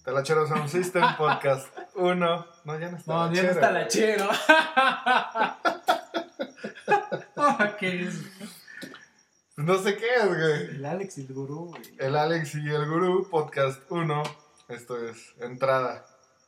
Talachero Sound System, podcast 1. No, ya no está. No, ya no está Talachero. ¿Qué es? No sé qué es, güey. El Alex y el Gurú, güey. El Alex y el Gurú, podcast 1. Esto es entrada.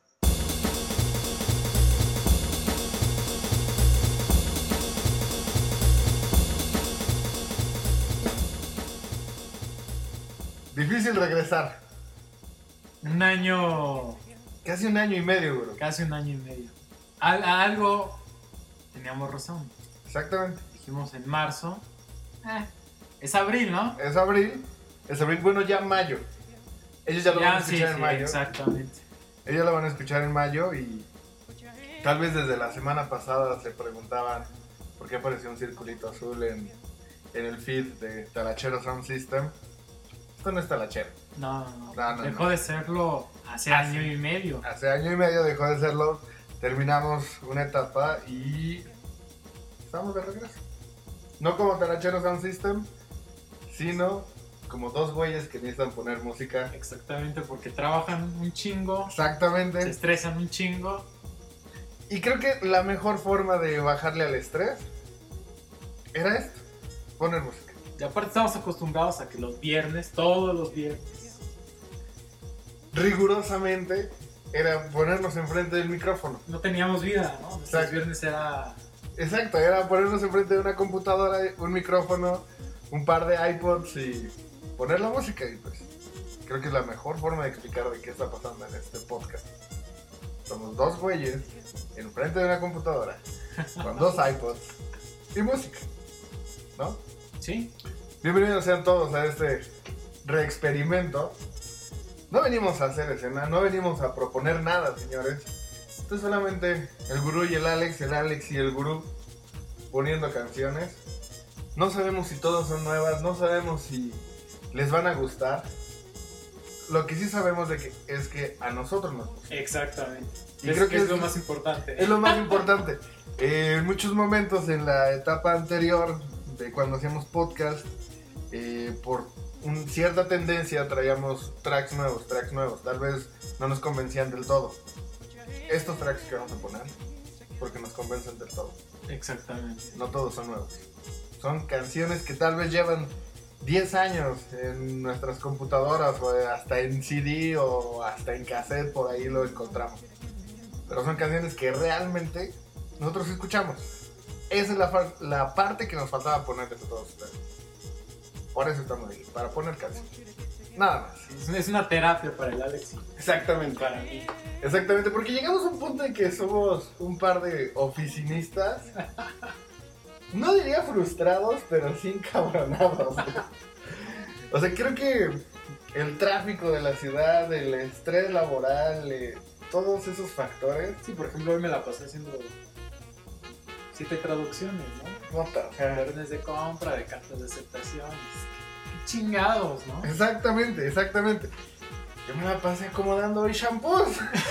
Difícil regresar. Un año. Casi un año y medio, güey. Casi un año y medio. Algo teníamos razón. Exactamente. Dijimos en marzo. Es abril, ¿no? Es abril. Es abril, bueno, ya mayo. Ellos ya lo van a escuchar en mayo. Exactamente. Ellos lo van a escuchar en mayo y tal vez desde la semana pasada se preguntaban por qué apareció un circulito azul en el feed de Talachero Sound System. Esto no es talachero. No. No. Dejó de serlo hace año y medio. Hace año y medio dejó de serlo. Terminamos una etapa y estamos de regreso. No como Talachero Sound System, sino como dos güeyes que necesitan poner música. Exactamente, porque trabajan un chingo. Exactamente. Se estresan un chingo. Y creo que la mejor forma de bajarle al estrés era esto, poner música. Y aparte estamos acostumbrados a que los viernes, todos los viernes, Rigurosamente era ponernos enfrente del micrófono. no teníamos vida, ¿no? Los viernes era... Exacto, era ponernos enfrente de una computadora, un micrófono, un par de iPods y poner la música. Y pues creo que es la mejor forma de explicar de qué está pasando en este podcast. Somos dos güeyes enfrente de una computadora con dos iPods y música, ¿no? Sí. Bienvenidos sean todos a este reexperimento. No venimos a hacer escena, no venimos a proponer nada, señores. Esto es solamente el Gurú y el Alex y el Gurú poniendo canciones. No sabemos si todas son nuevas, no sabemos si les van a gustar. Lo que sí sabemos es que a nosotros nos gusta. Exactamente. Y creo que es lo más importante. Es lo más importante. En muchos momentos en la etapa anterior de cuando hacíamos podcast, por cierta tendencia traíamos tracks nuevos. Tal vez no nos convencían del todo. Estos tracks que vamos a poner, porque nos convencen del todo. Exactamente. No todos son nuevos. Son canciones que tal vez llevan 10 años en nuestras computadoras o hasta en CD o hasta en cassette, por ahí lo encontramos. Pero son canciones que realmente nosotros escuchamos. Esa es la parte que nos faltaba ponerles a todos ustedes. Por eso estamos aquí, para poner canciones. Nada más. Es una terapia para el Alex. Exactamente. Para mí. Exactamente, porque llegamos a un punto en que somos un par de oficinistas. No diría frustrados, pero sí encabronados. O sea, creo que el tráfico de la ciudad, el estrés laboral, todos esos factores. Sí, por ejemplo, hoy me la pasé haciendo 7 traducciones, ¿no? Órdenes de compra, de cartas de aceptación. Qué chingados, ¿no? Exactamente. Yo me la pasé acomodando hoy shampoos.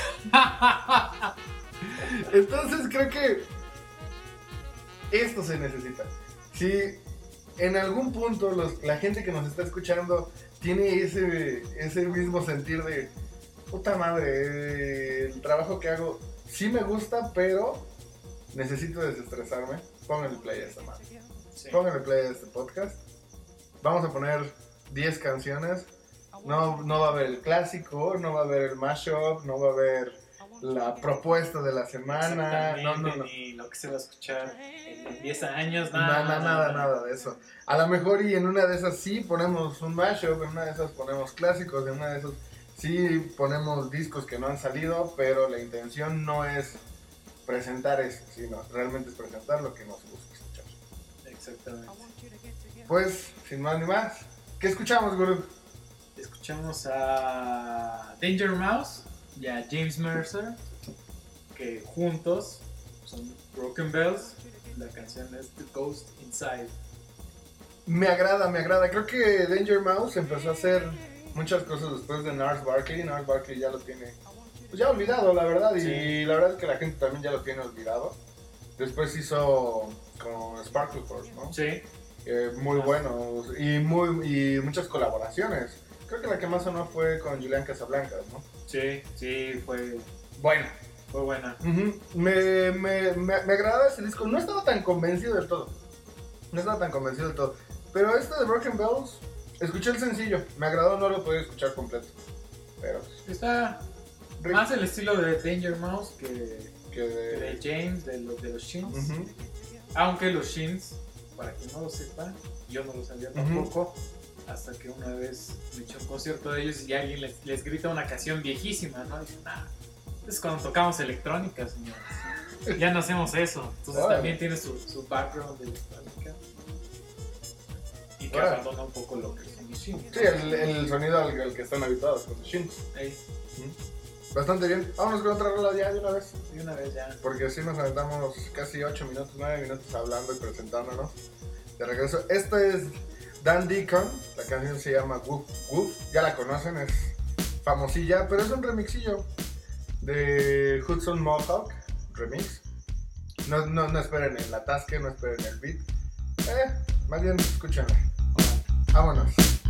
Entonces creo que esto se necesita. Si en algún punto la gente que nos está escuchando tiene ese mismo sentir de puta madre, el trabajo que hago sí me gusta, pero necesito desestresarme, pónganle play a esta madre. Sí. Pónganle play a este podcast. Vamos a poner 10 canciones. No va a haber el clásico, no va a haber el mashup, no va a haber la propuesta de la semana. No. Ni lo que se va a escuchar en 10 años, nada de eso. A lo mejor y en una de esas sí ponemos un mashup, en una de esas ponemos clásicos, en una de esas sí ponemos discos que no han salido, pero la intención no es presentar eso, sino realmente es presentar lo que nos gusta escuchar. Exactamente. Pues, sin más ni más, ¿qué escuchamos, Gurú? Escuchamos a Danger Mouse y a James Mercer, que juntos son Broken Bells. La canción es The Ghost Inside. Me agrada. Creo que Danger Mouse empezó a hacer muchas cosas después de Gnarls Barkley. Gnarls Barkley ya lo tiene pues ya olvidado, la verdad. Sí. Y la verdad es que la gente también ya lo tiene olvidado. Después hizo con Sparkle Force, ¿no? Sí. Muy bueno y muchas colaboraciones. Creo que la que más sonó fue con Julián Casablancas, ¿no? Sí, fue Bueno. buena. Uh-huh. Me agradaba ese disco. No estaba tan convencido del todo. Pero este de Broken Bells, escuché el sencillo. Me agradó, no lo podía escuchar completo. Pero está más el estilo de Danger Mouse que de de James, de los Shins. Uh-huh. Aunque los Shins, para quien no lo sepa, yo no lo sabía tampoco, hasta que una vez me eché un concierto de ellos y alguien les grita una canción viejísima, ¿no? Y dicen, es cuando tocamos electrónica, señores. Ya no hacemos eso. Entonces también tiene su background de electrónica. Y que abandona un poco lo que son los Shins. Sí, el sonido al que están habituados con los Shins. Bastante bien. Vámonos con otra rola ya de una vez. De una vez ya. Porque así nos aventamos casi 8 minutos, 9 minutos hablando y presentándonos. De regreso. Esta es Dan Deacon. La canción se llama Woof Woof. Ya la conocen, es famosilla, pero es un remixillo de Hudson Mohawk remix. No esperen el atasque, no esperen el beat. Más bien escúchenla. Vámonos.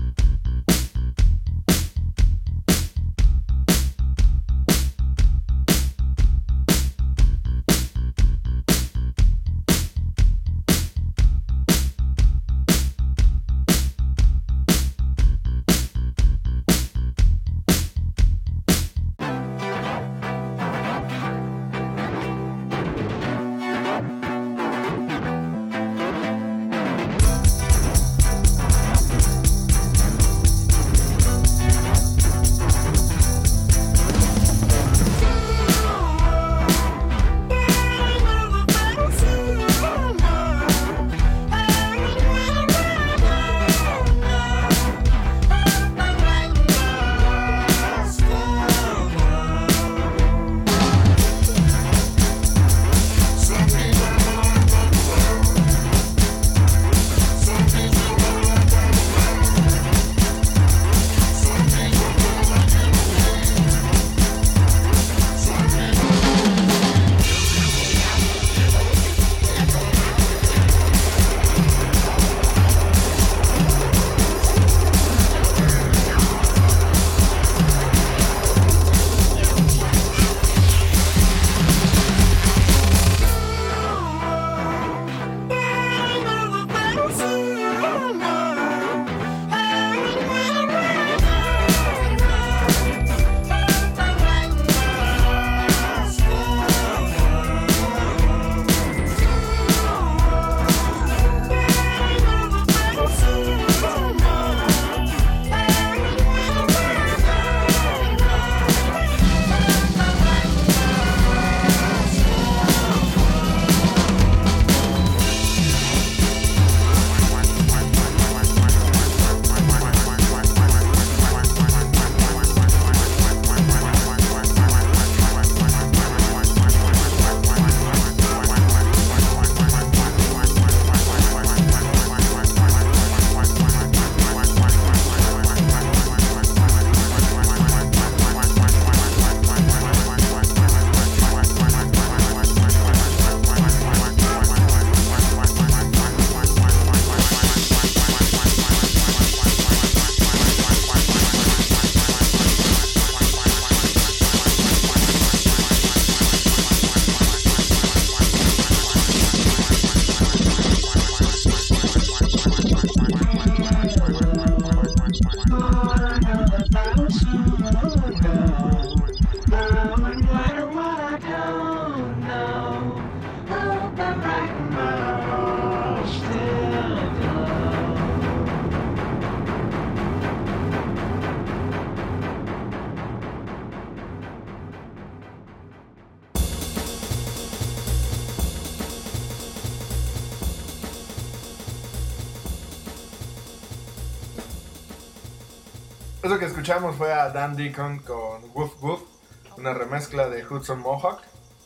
Eso que escuchamos fue a Dan Deacon con Woof Woof, una remezcla de Hudson Mohawk.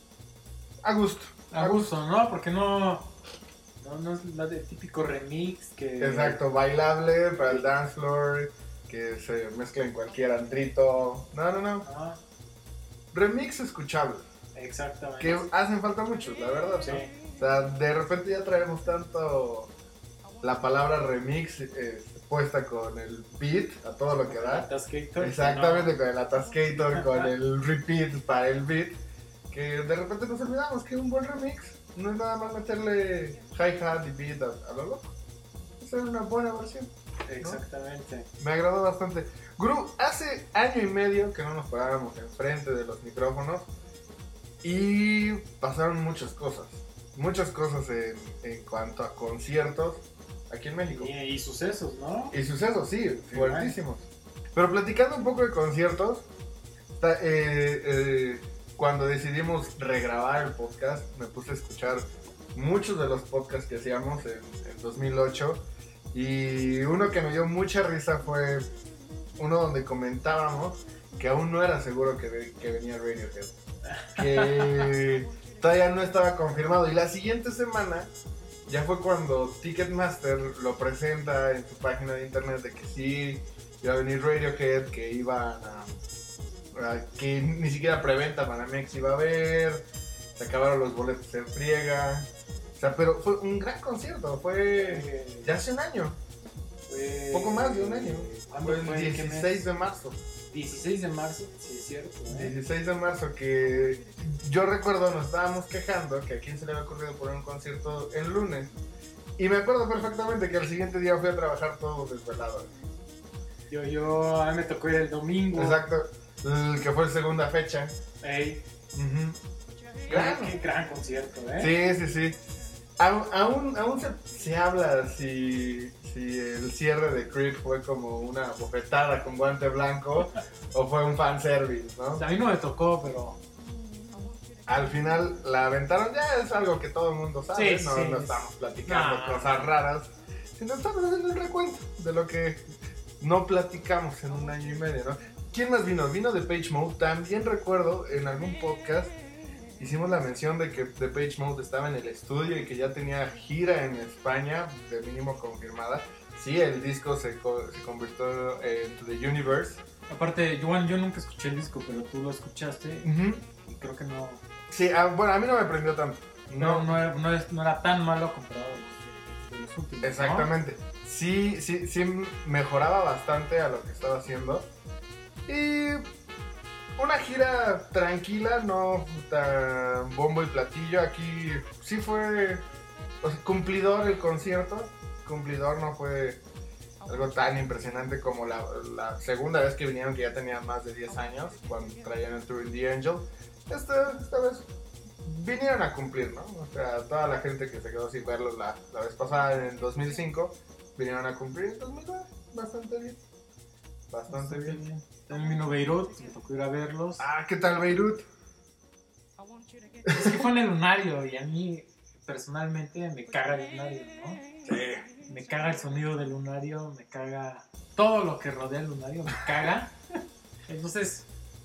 A gusto. A gusto, ¿no? Porque no es la de típico remix que... Exacto, bailable para el dance floor, que se mezcla en cualquier andrito. No. Ah, Remix escuchable. exactamente. Que hacen falta muchos, la verdad. Sí. ¿No? O sea, de repente ya traemos tanto la palabra remix puesta con el beat a todo lo que da. Atascator, Exactamente, con el atascator, con el repeat para el beat. Que de repente nos olvidamos que un buen remix no es nada más meterle hi-hat y beat a lo loco. Es una buena versión. Exactamente. Me agradó bastante. Guru, hace año y medio que no nos parábamos enfrente de los micrófonos y pasaron muchas cosas. Muchas cosas en cuanto a conciertos aquí en México. Y sucesos, ¿no? Y sucesos, sí, Sí, fuertísimos. Pero platicando un poco de conciertos, cuando decidimos regrabar el podcast, me puse a escuchar muchos de los podcasts que hacíamos en 2008. Y uno que me dio mucha risa fue uno donde comentábamos que aún no era seguro que venía Radiohead. Que todavía no estaba confirmado. Y la siguiente semana ya fue cuando Ticketmaster lo presenta en su página de internet de que sí iba a venir Radiohead, que iban que ni siquiera preventa Banamex iba a haber, se acabaron los boletos en friega. O sea, pero fue un gran concierto, fue ya hace un año, poco más de un año. Fue el 16 de marzo. 16 de marzo, sí es cierto. 16 de marzo, que yo recuerdo nos estábamos quejando que a quién se le había ocurrido poner un concierto el lunes. Y me acuerdo perfectamente que al siguiente día fui a trabajar todo desvelado. A mí me tocó ir el domingo. Exacto, que fue la segunda fecha. Ey. Qué gran concierto, Sí, sí, sí. Aún se habla si el cierre de Creed fue como una bofetada con guante blanco o fue un fanservice, ¿no? A mí no me tocó, pero al final la aventaron, ya es algo que todo el mundo sabe, Sí, no, sí, no sí. estamos platicando No. cosas raras, sino estamos haciendo un recuento de lo que no platicamos en un año y medio, ¿no? ¿Quién más vino? Vino Depeche Mode. También recuerdo en algún podcast hicimos la mención de que Depeche Mode estaba en el estudio y que ya tenía gira en España, de mínimo confirmada. Sí, el disco se convirtió en To The Universe. aparte, yo nunca escuché el disco, pero tú lo escuchaste y creo que no. Sí, bueno, a mí no me prendió tanto. No era tan malo comparado de los últimos. ¿no? Exactamente. Sí mejoraba bastante a lo que estaba haciendo. Y una gira tranquila, no tan bombo y platillo. Aquí sí fue cumplidor el concierto. Cumplidor, no fue algo tan impresionante como la segunda vez que vinieron, que ya tenían más de 10 años, cuando traían el Tour in the Angel. Esta vez vinieron a cumplir, ¿no? O sea, toda la gente que se quedó sin verlos la vez pasada en el 2005, vinieron a cumplir en 2009. Bastante bien. Bastante bien. También vino Beirut, me tocó ir a verlos. Ah, ¿qué tal Beirut? Es que fue en el Lunario y a mí personalmente me caga el Lunario, ¿no? Sí. Me caga el sonido del Lunario, me caga todo lo que rodea el Lunario, me caga. Entonces,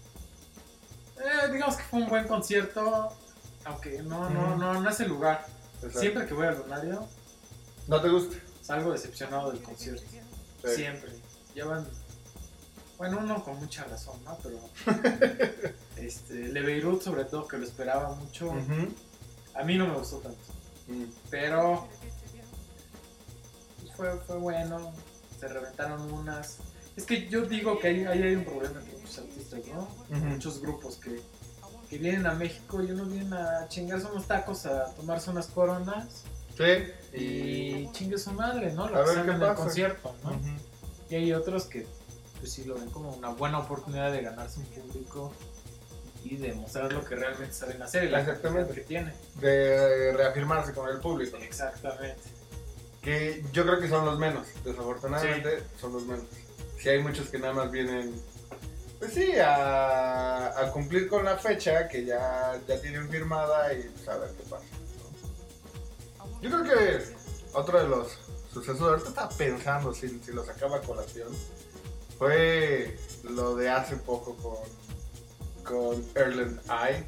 digamos que fue un buen concierto, aunque no es el lugar. Exacto. Siempre que voy al Lunario, ¿No te gusta? salgo decepcionado del concierto. Sí. Siempre. Llevan, bueno, uno con mucha razón, ¿no? Pero el de Beirut, sobre todo, que lo esperaba mucho, a mí no me gustó tanto. Pero pues, fue bueno, se reventaron unas. Es que yo digo que ahí hay un problema con muchos artistas, ¿no? Muchos grupos que vienen a México y unos vienen a chingarse unos tacos, a tomarse unas coronas Sí. y chingue su madre, ¿no? A Lo que ver salga qué en el pasa. concierto, ¿no? Y hay otros que pues sí lo ven como una buena oportunidad de ganarse un público y de mostrar lo que realmente saben hacer y la Exactamente. capacidad que tienen. De reafirmarse con el público. Exactamente. Que yo creo que son los menos, desafortunadamente son los menos. Sí, hay muchos que nada más vienen, pues sí, a cumplir con la fecha que ya tienen firmada y pues a ver qué pasa, ¿no? Yo creo que otro de los sucesos, ahorita estaba pensando si lo sacaba a colación, fue lo de hace poco con Erland Eye.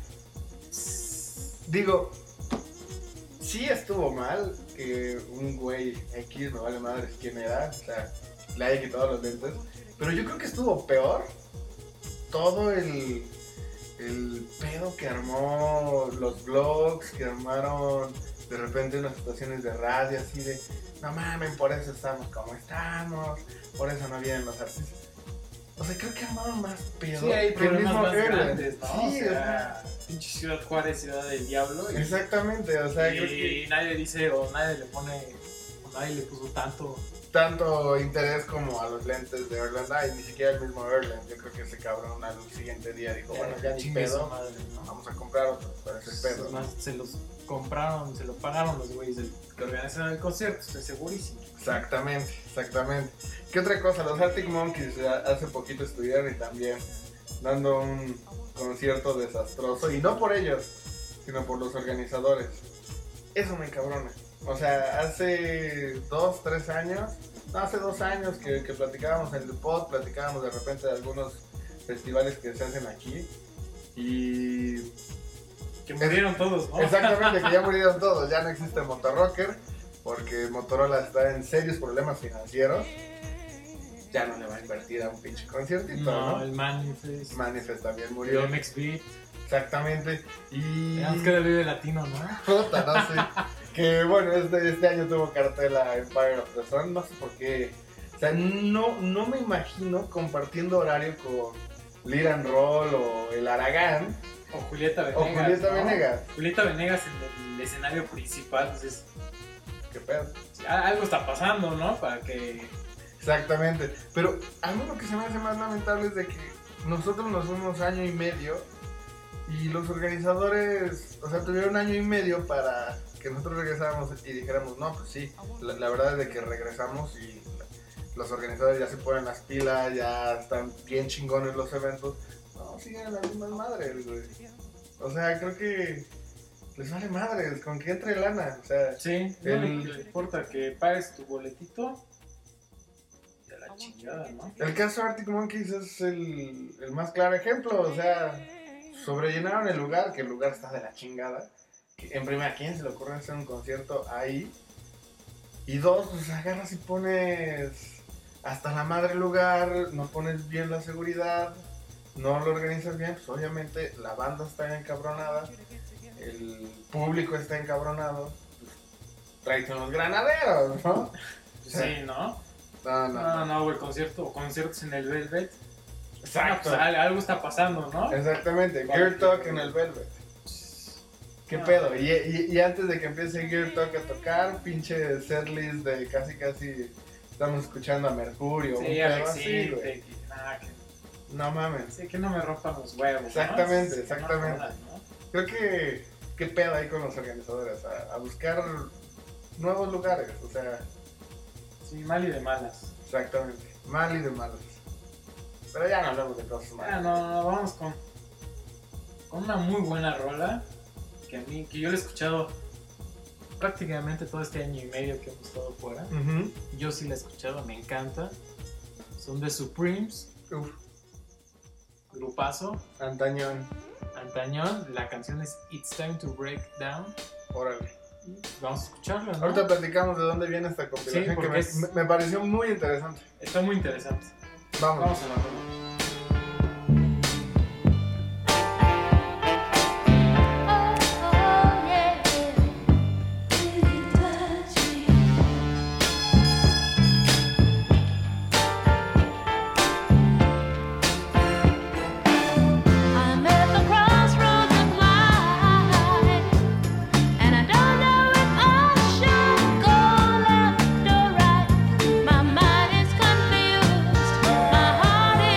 Digo, sí estuvo mal que un güey X, no vale madres quién era, o sea, le haya quitado los lentes, pero yo creo que estuvo peor todo el pedo que armó, los blogs que armaron de repente unas estaciones de radio así de no mamen, por eso estamos como estamos, por eso no vienen los artistas. O sea, creo que armaron más pedo Sí, hay que el problemas mismo más Erlen. grandes, ¿no? Sí, o sea, pinche Ciudad Juárez, ciudad del diablo. Y, exactamente, o sea, creo y que nadie dice, o nadie le pone, o nadie le puso tanto. tanto interés como a los lentes de Erlen, y ni siquiera el mismo Erlen. Yo creo que ese cabrón al siguiente día dijo, bueno, ya ni chingue su pedo, madre, ¿no? vamos a comprar otro, pero ese pedo. Más, se los compraron, se lo pagaron los güeyes que organizaron el concierto, estoy segurísimo. Exactamente, exactamente. ¿Qué otra cosa? Los Arctic Monkeys hace poquito estuvieron y también dando un concierto desastroso, y no por ellos, sino por los organizadores. Eso me encabrona. O sea, hace 2, 3 años, no, hace 2 años que platicábamos en el pod, platicábamos de repente de algunos festivales que se hacen aquí, y Que murieron todos, ¿no? exactamente, que ya murieron todos, ya no existe Motorrocker, porque Motorola está en serios problemas financieros, ya no le va a invertir a un pinche conciertito, No, ¿no? el Manifest. Manifest también murió, El MX Beat. exactamente, y... Tenemos que Vive Latino, ¿no? Puta, no sé, que bueno, este año tuvo cartela Empire of the Sun, no sé por qué, o sea, no me imagino compartiendo horario con Liran Roll o el Aragán, O Julieta Venegas. o Julieta ¿no? Venegas, Julieta Venegas en el escenario principal, entonces qué pedo. algo está pasando, ¿no? Para que... Exactamente, pero a mí lo que se me hace más lamentable es de que nosotros nos fuimos año y medio y los organizadores, o sea, tuvieron año y medio para que nosotros regresáramos y dijéramos, no, pues sí, la verdad es de que regresamos y los organizadores ya se ponen las pilas, ya están bien chingones los eventos. No, siguen las mismas madres, güey. O sea, creo que les vale madres, con que entre lana, o sea... Sí, no le importa que pagues tu boletito de la chingada, ¿no? El caso de Arctic Monkeys es el más claro ejemplo, o sea, sobrellenaron el lugar, que el lugar está de la chingada. En primera, ¿a quién se le ocurre hacer un concierto ahí? Y dos, pues agarras y pones hasta la madre el lugar, no pones bien la seguridad, no lo organizas bien, pues obviamente la banda está encabronada, el público está encabronado, pues tráete unos granaderos, ¿no? Sí, ¿no? No. Güey, conciertos en el Velvet. Exacto. No, pues, algo está pasando, ¿no? Exactamente, Gear Talk en el Velvet. ¿Qué pedo? Y antes de que empiece Gear Talk a tocar, pinche setlist de casi estamos escuchando a Mercurio, un Sí, pedo Alex así, güey. Intec, No mames. sí, que no me rompan los huevos, ¿no? Exactamente, Sí, exactamente. no jodan, ¿no? Creo que qué pedo ahí con los organizadores, a buscar nuevos lugares, o sea, Sí, mal y de malas. exactamente, mal y de malos. Pero ya no hablamos de cosas malas. No, vamos con una muy buena rola que yo la he escuchado prácticamente todo este año y medio que hemos estado fuera. Ujú. Yo sí la he escuchado, me encanta. Son The Supremes, Uf, grupazo, antañón, antañón. La canción es It's Time to Break Down. órale. Y vamos a escucharla, ¿no? Ahorita platicamos de dónde viene esta compilación, Sí, que porque me pareció muy interesante. Está muy interesante. Vamos. Vamos a la rola. I'm at the crossroads of life, and I don't know if I should go left or right. My mind is confused, my heart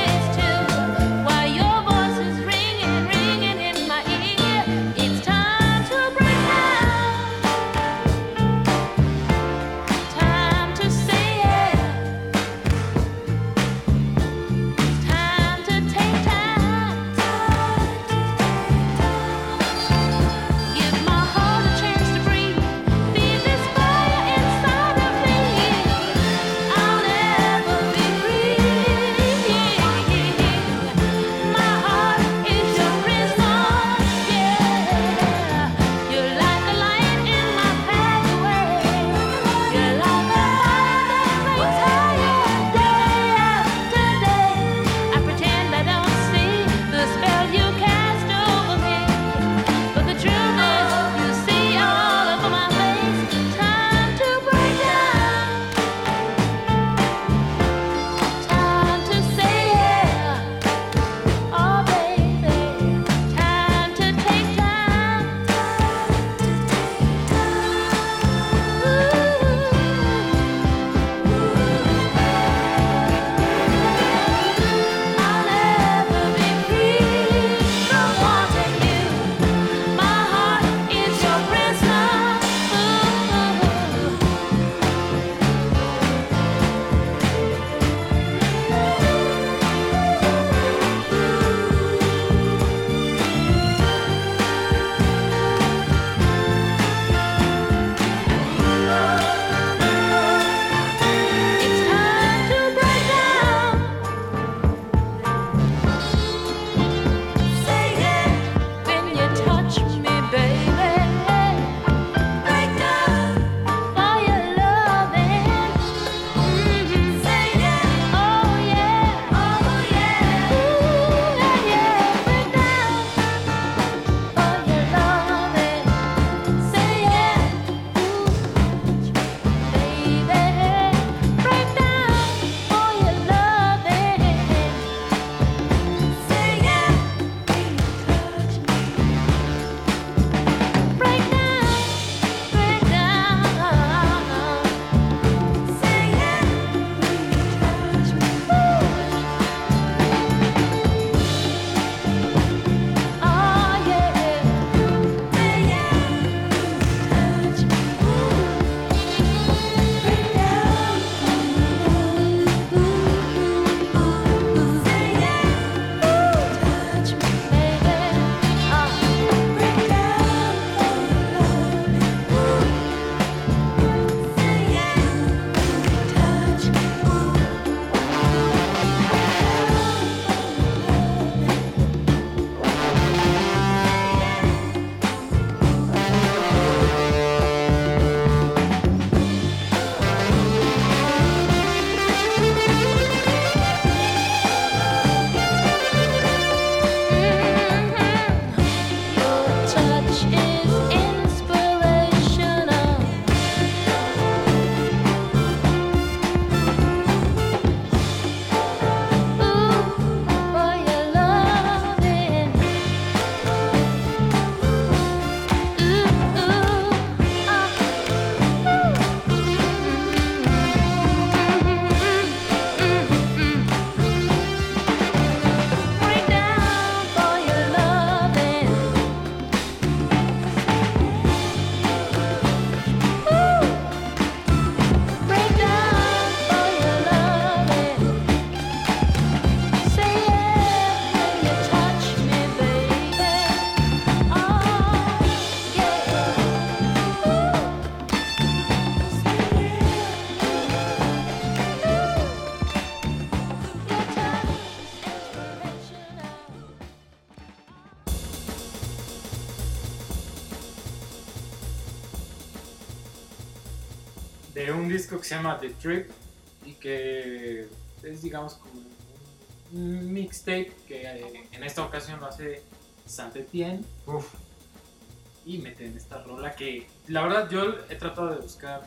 de un disco que se llama The Trip y que es, digamos, como un mixtape que en esta ocasión lo hace Saint Etienne Uf, y meten esta rola que la verdad yo he tratado de buscar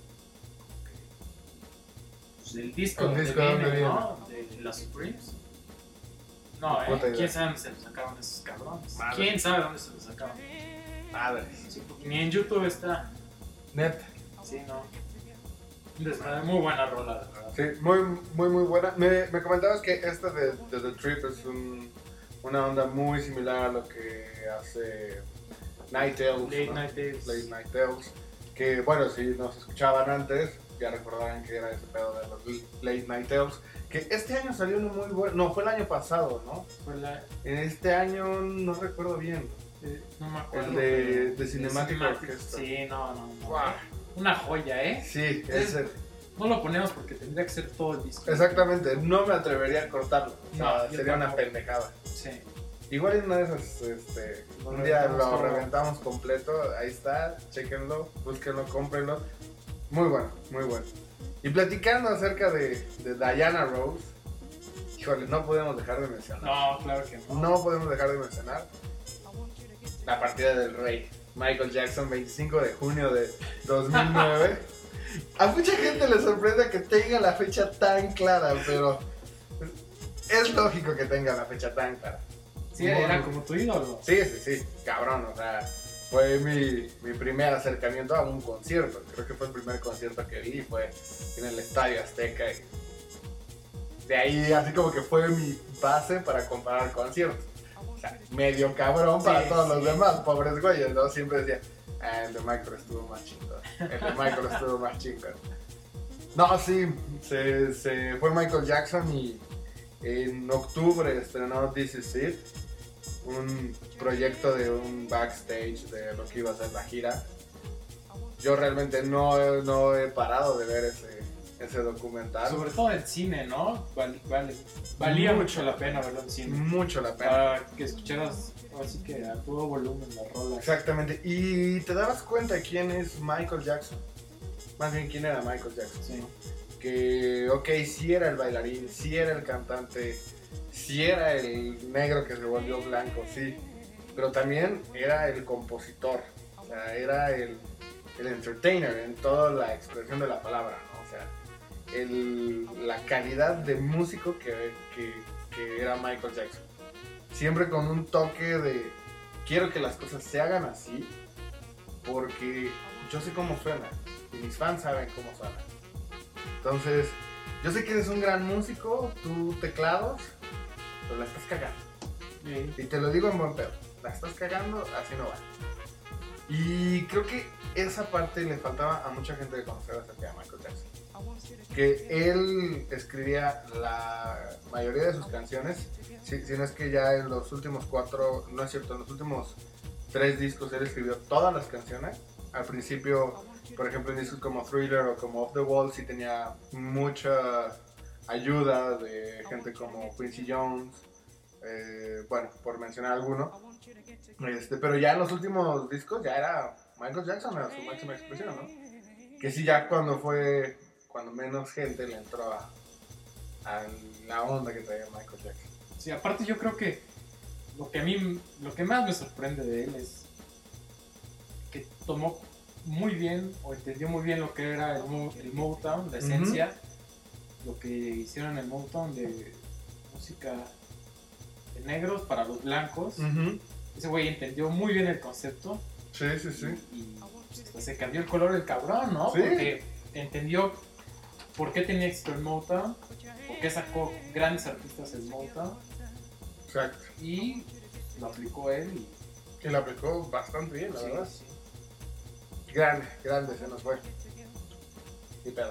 pues, el disco El donde disco viene, donde ¿no? De las Supremes. No, Puta idea. quién sabe dónde se lo sacaron esos cabrones. Madre. Quién sabe dónde se lo sacaron. madres. Sí, porque ni en YouTube está. Net. Sí, no. Un desmadre, muy buena rola, de verdad. Sí, muy buena. Me comentabas que esta de The Trip es una onda muy similar a lo que hace Night Tales. Late ¿no? Night Tales. Late Night Tales. Que bueno, si nos escuchaban antes, ya recordarán que era ese pedo de los Late Night Tales. Que este año salió uno muy bueno. No, fue el año pasado, ¿no? Fue la, En este año no recuerdo bien. no me acuerdo. El de pero- Cinematic Cinematic, Orchestra. Sí, no. Guau. Una joya, ¿eh? Sí, ese. No lo ponemos porque tendría que ser todo el disco. Exactamente, no me atrevería a cortarlo. O sea, No, yo sería una tampoco. pendejada. Sí. Igual en una de esas, Lo un día reventamos lo todo. reventamos completo. Ahí está, chequenlo, búsquenlo, cómprenlo. Muy bueno, muy bueno. Y platicando acerca de Diana Rose, híjole, no podemos dejar de mencionar. No, claro que no. No podemos dejar de mencionar la partida del rey. Michael Jackson, 25 de junio de 2009. A mucha gente le sorprende que tenga la fecha tan clara, pero es lógico que tenga la fecha tan clara. Sí, era como tu ídolo. Sí, cabrón, o sea, fue mi primer acercamiento a un concierto. Creo que fue el primer concierto que vi, fue en el Estadio Azteca. Y de ahí así como que fue mi base para comparar conciertos. O sea, medio cabrón para Sí, todos los sí. demás, pobres güeyes, ¿no? Siempre decía, el de Michael estuvo más chingón, el de Michael estuvo más chingón. No, sí, se fue Michael Jackson y en octubre estrenó This Is It, un proyecto de un backstage de lo que iba a ser la gira. Yo realmente no he parado de ver ese documental. Sobre todo en cine, ¿no? Valía Mucho. mucho la pena verlo en cine. Mucho la pena. Para que escucharas, así que a todo volumen la rola. Exactamente. Y te dabas cuenta quién es Michael Jackson. Más bien quién era Michael Jackson. Sí. Que, ok, sí era el bailarín, sí era el cantante, sí era el negro que se volvió blanco, sí. Pero también era el compositor. O sea, era el entertainer en toda la expresión de la palabra, ¿no? O sea, la calidad de músico que era Michael Jackson. Siempre con un toque de quiero que las cosas se hagan así porque yo sé cómo suena y mis fans saben cómo suena. Entonces, yo sé que eres un gran músico, tú teclados, pero la estás cagando. Sí. Y te lo digo en buen pedo, la estás cagando, así no va. Y creo que esa parte le faltaba a mucha gente de conocer acerca de Michael Jackson. Que él escribía la mayoría de sus canciones, si no es que ya en los últimos 4, no es cierto, en los últimos 3 discos él escribió todas las canciones. Al principio, por ejemplo, en discos como Thriller o como Off the Wall sí tenía mucha ayuda de gente como Quincy Jones, bueno, por mencionar alguno. Pero ya en los últimos discos ya era Michael Jackson a su máxima expresión, ¿no? Que sí, ya cuando menos gente le entró a la onda que traía Michael Jackson. Sí, aparte yo creo que lo que más me sorprende de él es que tomó muy bien o entendió muy bien lo que era el Motown, la esencia, lo que hicieron en el Motown de música de negros para los blancos. Ese güey entendió muy bien el concepto Sí. y hasta se cambió el color del cabrón, ¿no? Sí. Porque entendió por qué tenía éxito el Motown, por qué sacó grandes artistas el Motown Exacto. y lo aplicó él Y la aplicó bastante bien, la sí, verdad. sí. Grande, se nos fue. Ni pedo.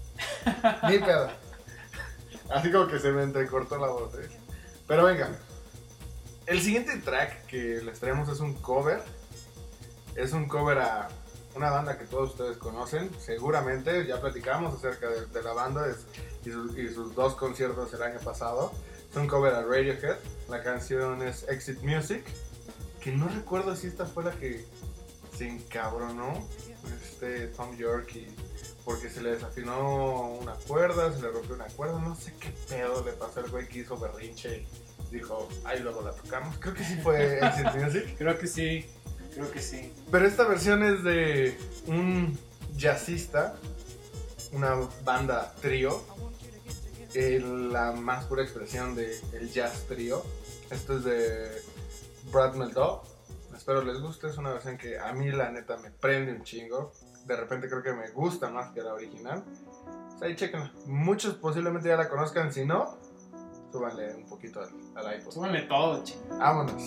Ni pedo. Así como que se me entrecortó la voz, ¿eh? Pero venga. El siguiente track que les traemos es un cover. Es un cover a una banda que todos ustedes conocen. Seguramente ya platicamos acerca de la banda y sus 2 conciertos el año pasado. Es un cover a Radiohead. La canción es Exit Music. Que no recuerdo si esta fue la que se encabronó Tom York porque se le desafinó una cuerda, se le rompió una cuerda, no sé qué pedo le pasó al güey que hizo berrinche. Dijo, ay, luego la tocamos. Creo que sí fue Exit Music. Creo que sí, creo que sí. Pero esta versión es de un jazzista, una banda trío, la más pura expresión del jazz trío. Esto es de Brad Mehldau. Espero les guste, es una versión que a mí la neta me prende un chingo. De repente creo que me gusta más que la original. O sea, ahí chequenla. Muchos posiblemente ya la conozcan, si no, súbanle un poquito al iPod. Súbanle todo, ching. Vámonos.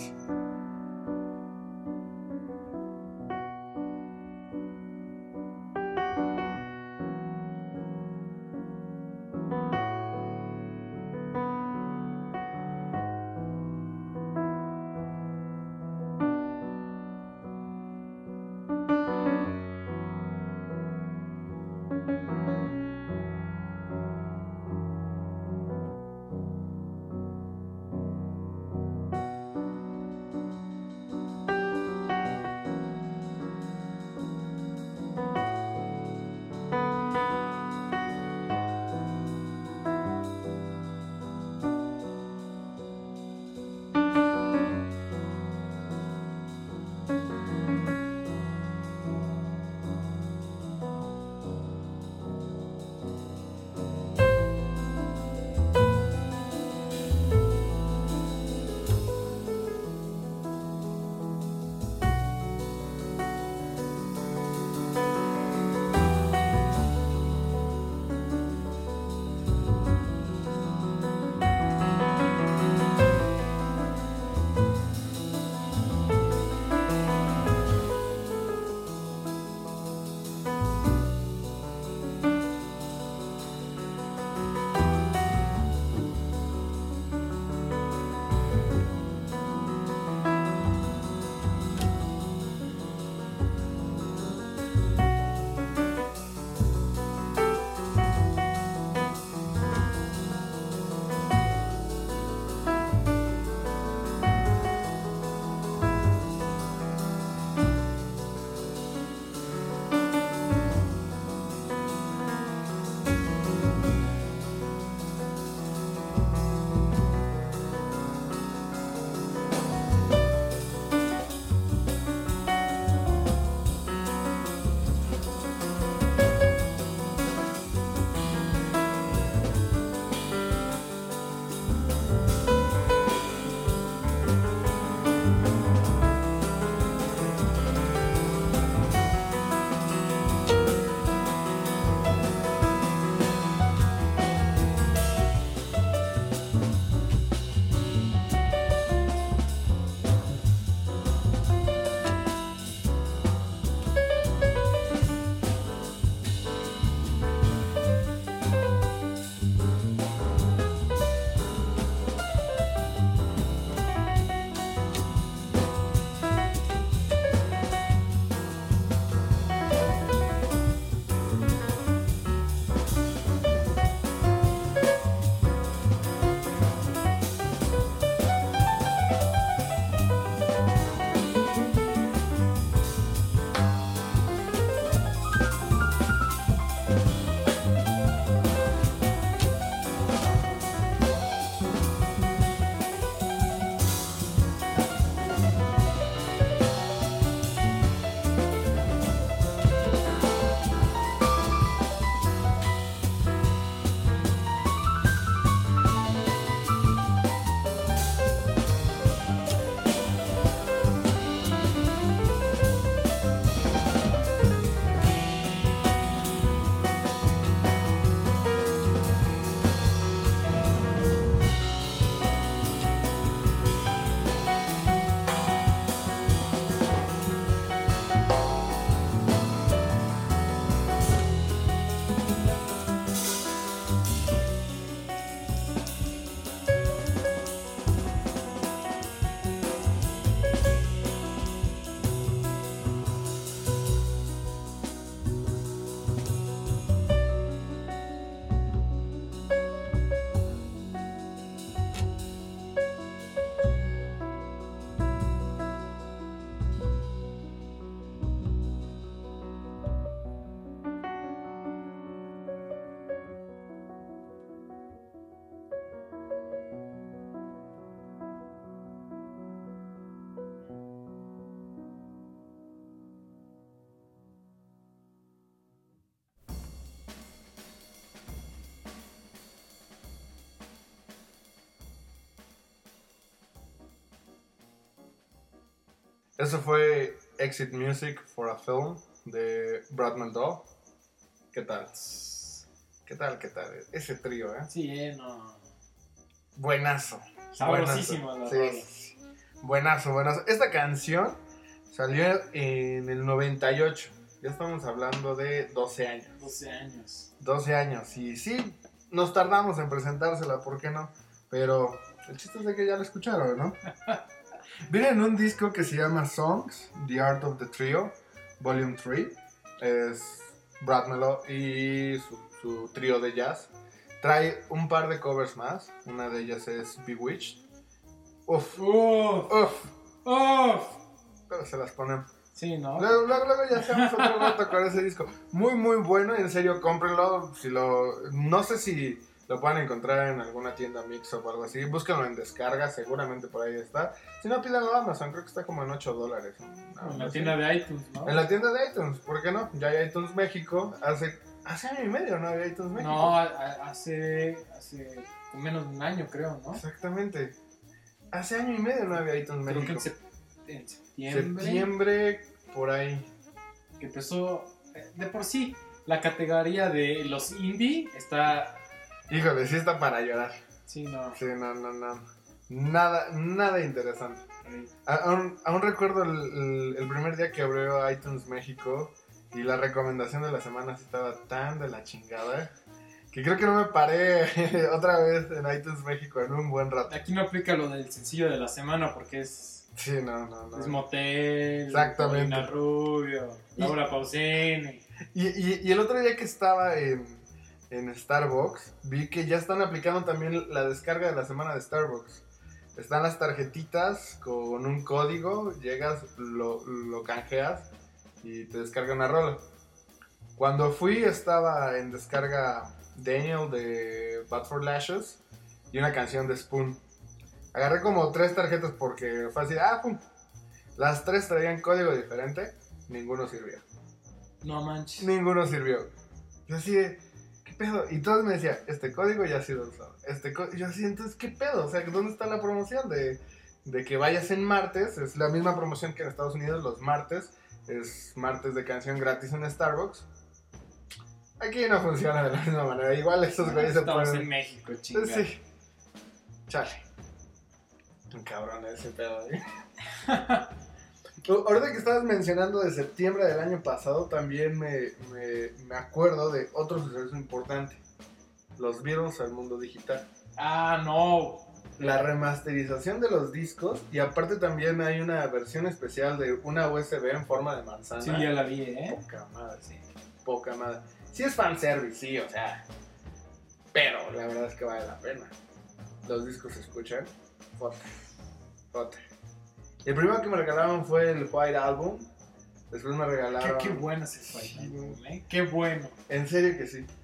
Eso fue Exit Music for a Film de Brad Mehldau. ¿Qué tal? ¿Qué tal? Ese trío, ¿eh? Sí, no. Buenazo. Sabrosísimo la Sí, rola. sí. Buenazo. Esta canción salió en el 98. Ya estamos hablando de 12 años. 12 años. 12 años. Y sí, nos tardamos en presentársela, ¿por qué no? Pero el chiste es de que ya la escucharon, ¿no? Viene en un disco que se llama Songs, The Art of the Trio, Volume 3. Es Brad Mehldau y su trío de jazz. Trae un par de covers más. Una de ellas es Bewitched. Uf, pero se las ponemos. Sí, ¿no? Luego ya hacemos otro rato con ese disco. Muy, muy bueno. En serio, cómprenlo. No sé si lo pueden encontrar en alguna tienda mix o algo así. Búsquenlo en descarga. Seguramente por ahí está. Si no, pídanlo a Amazon. Creo que está como en $8. En la tienda de iTunes, ¿no? En la tienda de iTunes. ¿Por qué no? Ya hay iTunes México. Hace año y medio no había iTunes México. No, hace menos de un año, creo, ¿no? Exactamente. Hace año y medio no había iTunes Creo México. que en septiembre. Septiembre, por ahí. Que empezó. De por sí, la categoría de los indie está. Híjole, sí está para llorar. Sí, no. Sí, no. Nada interesante. Aún recuerdo el primer día que abrió iTunes México y la recomendación de la semana sí estaba tan de la chingada que creo que no me paré otra vez en iTunes México en un buen rato. Aquí no aplica lo del sencillo de la semana porque es. Sí, no. Es Motel, Exactamente. Paulina Rubio, Laura Pausini. Y el otro día que estaba en Starbucks, vi que ya están aplicando también la descarga de la semana de Starbucks. Están las tarjetitas con un código, llegas, lo canjeas y te descarga una rola. Cuando fui estaba en descarga Daniel de Bad for Lashes y una canción de Spoon. Agarré como 3 tarjetas porque fue así, pum. Las 3 traían código diferente, ninguno sirvió. No manches. Ninguno sirvió. Yo así de, ¿qué pedo? Y todos me decían, este código ya ha sido usado. Y yo así, entonces, ¿qué pedo? O sea, ¿dónde está la promoción de que vayas en martes? Es la misma promoción que en Estados Unidos, los martes. Es martes de canción gratis en Starbucks. Aquí no funciona de la misma manera. Igual esos güeyes se Estamos ponen... en México, chingada. Sí. Chale. Un cabrón ese pedo, ¿eh? Ahorita que estabas mencionando de septiembre del año pasado, también me acuerdo de otro suceso importante. Los Beatles al mundo digital. Ah, no. La remasterización de los discos, y aparte también hay una versión especial de una USB en forma de manzana. Sí, ya la vi, ¿eh? Poca madre, sí. Poca madre. Sí es fanservice, sí, o sea. Pero la verdad es que vale la pena. Los discos se escuchan. Fote. El primero que me regalaron fue el White Album. Después me regalaron... Qué bueno ese White Album, ¿eh? Qué bueno. En serio que sí.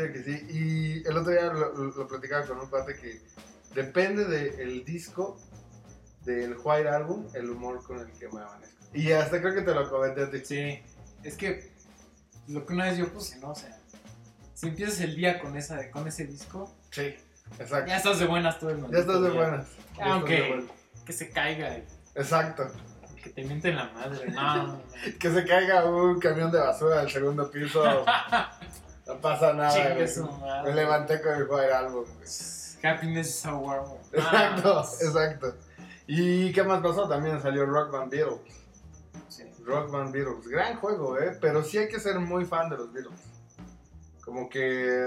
Y el otro día lo platicaba con un cuate que depende del disco del White Album, el humor con el que me amanezco. Y hasta creo que te lo comenté a ti. Sí. Es que lo que una vez yo puse, ¿no? O sea, si empiezas el día con ese disco, Sí, exacto. ya estás de buenas todo el mundo. Ya estás de buenas. Aunque que se caiga y Exacto. que te mienten la madre. No. Que se caiga un camión de basura del segundo piso. No pasa nada. Chingue güey. su madre. Me levanté con el White Album. güey. Happiness is a war. Exacto. ¿Y qué más pasó? También salió Rock Band Beatles. Sí. Rock Band Beatles. Gran juego, pero sí hay que ser muy fan de los Beatles. Como que...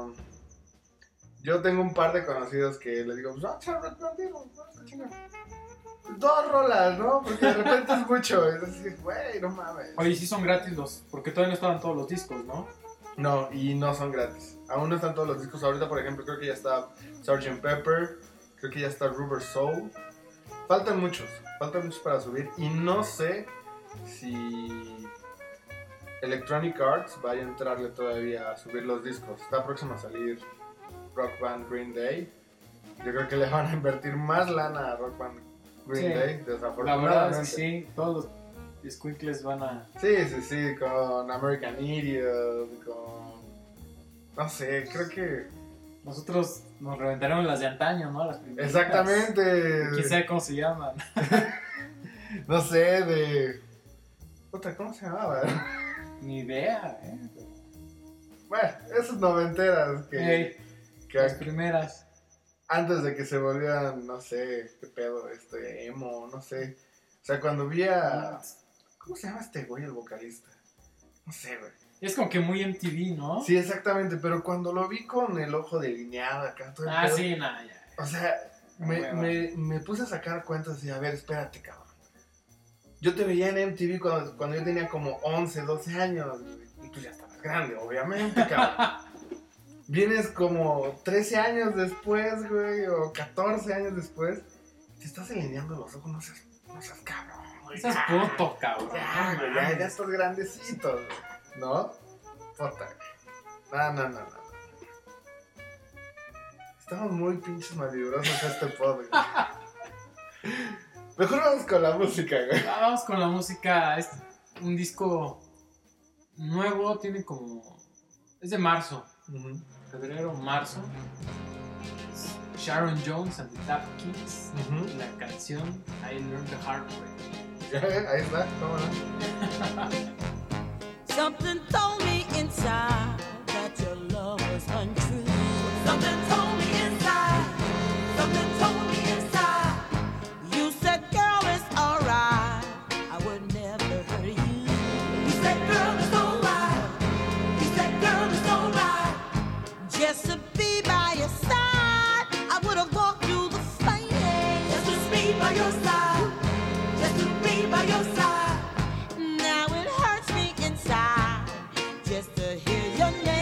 yo tengo un par de conocidos que les digo, pues vamos a Rock Band Beatles, ¿no? Chinga. 2 rolas, ¿no? Porque de repente es mucho. Es así, güey, no mames. Oye, sí son gratis porque todavía no estaban todos los discos, ¿no? No, y no son gratis. Aún no están todos los discos. Ahorita, por ejemplo, creo que ya está Sgt. Pepper. Creo que ya está Rubber Soul. Faltan muchos para subir. Y no sé si Electronic Arts vaya a entrarle todavía a subir los discos. Está próximo a salir Rock Band Green Day. Yo creo que le van a invertir más lana a Rock Band Green Sí. Day, La desafortunadamente. verdad es que sí, todos los squinkles van a... Sí, con American Idiot, con... No sé, creo que... Nosotros nos reventaremos las de antaño, ¿no? Las primeritas. Exactamente. ¿Quién sabe cómo se llaman? No sé, de... Otra, ¿cómo se llamaba? Ni idea, Bueno, esas noventeras Ey, que las primeras. antes de que se volvieran, no sé, qué pedo, emo, no sé. O sea, cuando vi a... ¿Cómo se llama este güey, el vocalista? No sé, güey. Es como que muy MTV, ¿no? Sí, exactamente, pero cuando lo vi con el ojo delineado acá, todo el pedo, Sí, nada, ya. o sea, hueva. me puse a sacar cuentas y a ver, espérate, cabrón. Yo te veía en MTV cuando yo tenía como 11, 12 años, y tú ya estabas grande, obviamente, cabrón. Vienes como 13 años después, güey, o 14 años después, te estás delineando los ojos, no seas cabrón, güey. Esas puto, cabrón. Ya, güey, ya estás grandecito, güey, ¿no? Puta, güey. No. Estamos muy pinches malvibrosos este podcast. Mejor vamos con la música, güey. Vamos con la música. Es un disco nuevo, tiene como... Es de marzo, febrero, marzo. Es Sharon Jones and the Tap Kings. Ujú. La canción I Learned the Hard Way. Ahí está, cómo no. Something told me inside that your love was untrue. Something told me inside. Something told me inside. You said, girl, it's alright. I would never hurt you. You said, girl, it's alright. You said, girl, it's alright. Just to be by your side, I would have walked through the fire. Just to be by your side. Just to be by your side. Now it hurts me inside just to hear your name.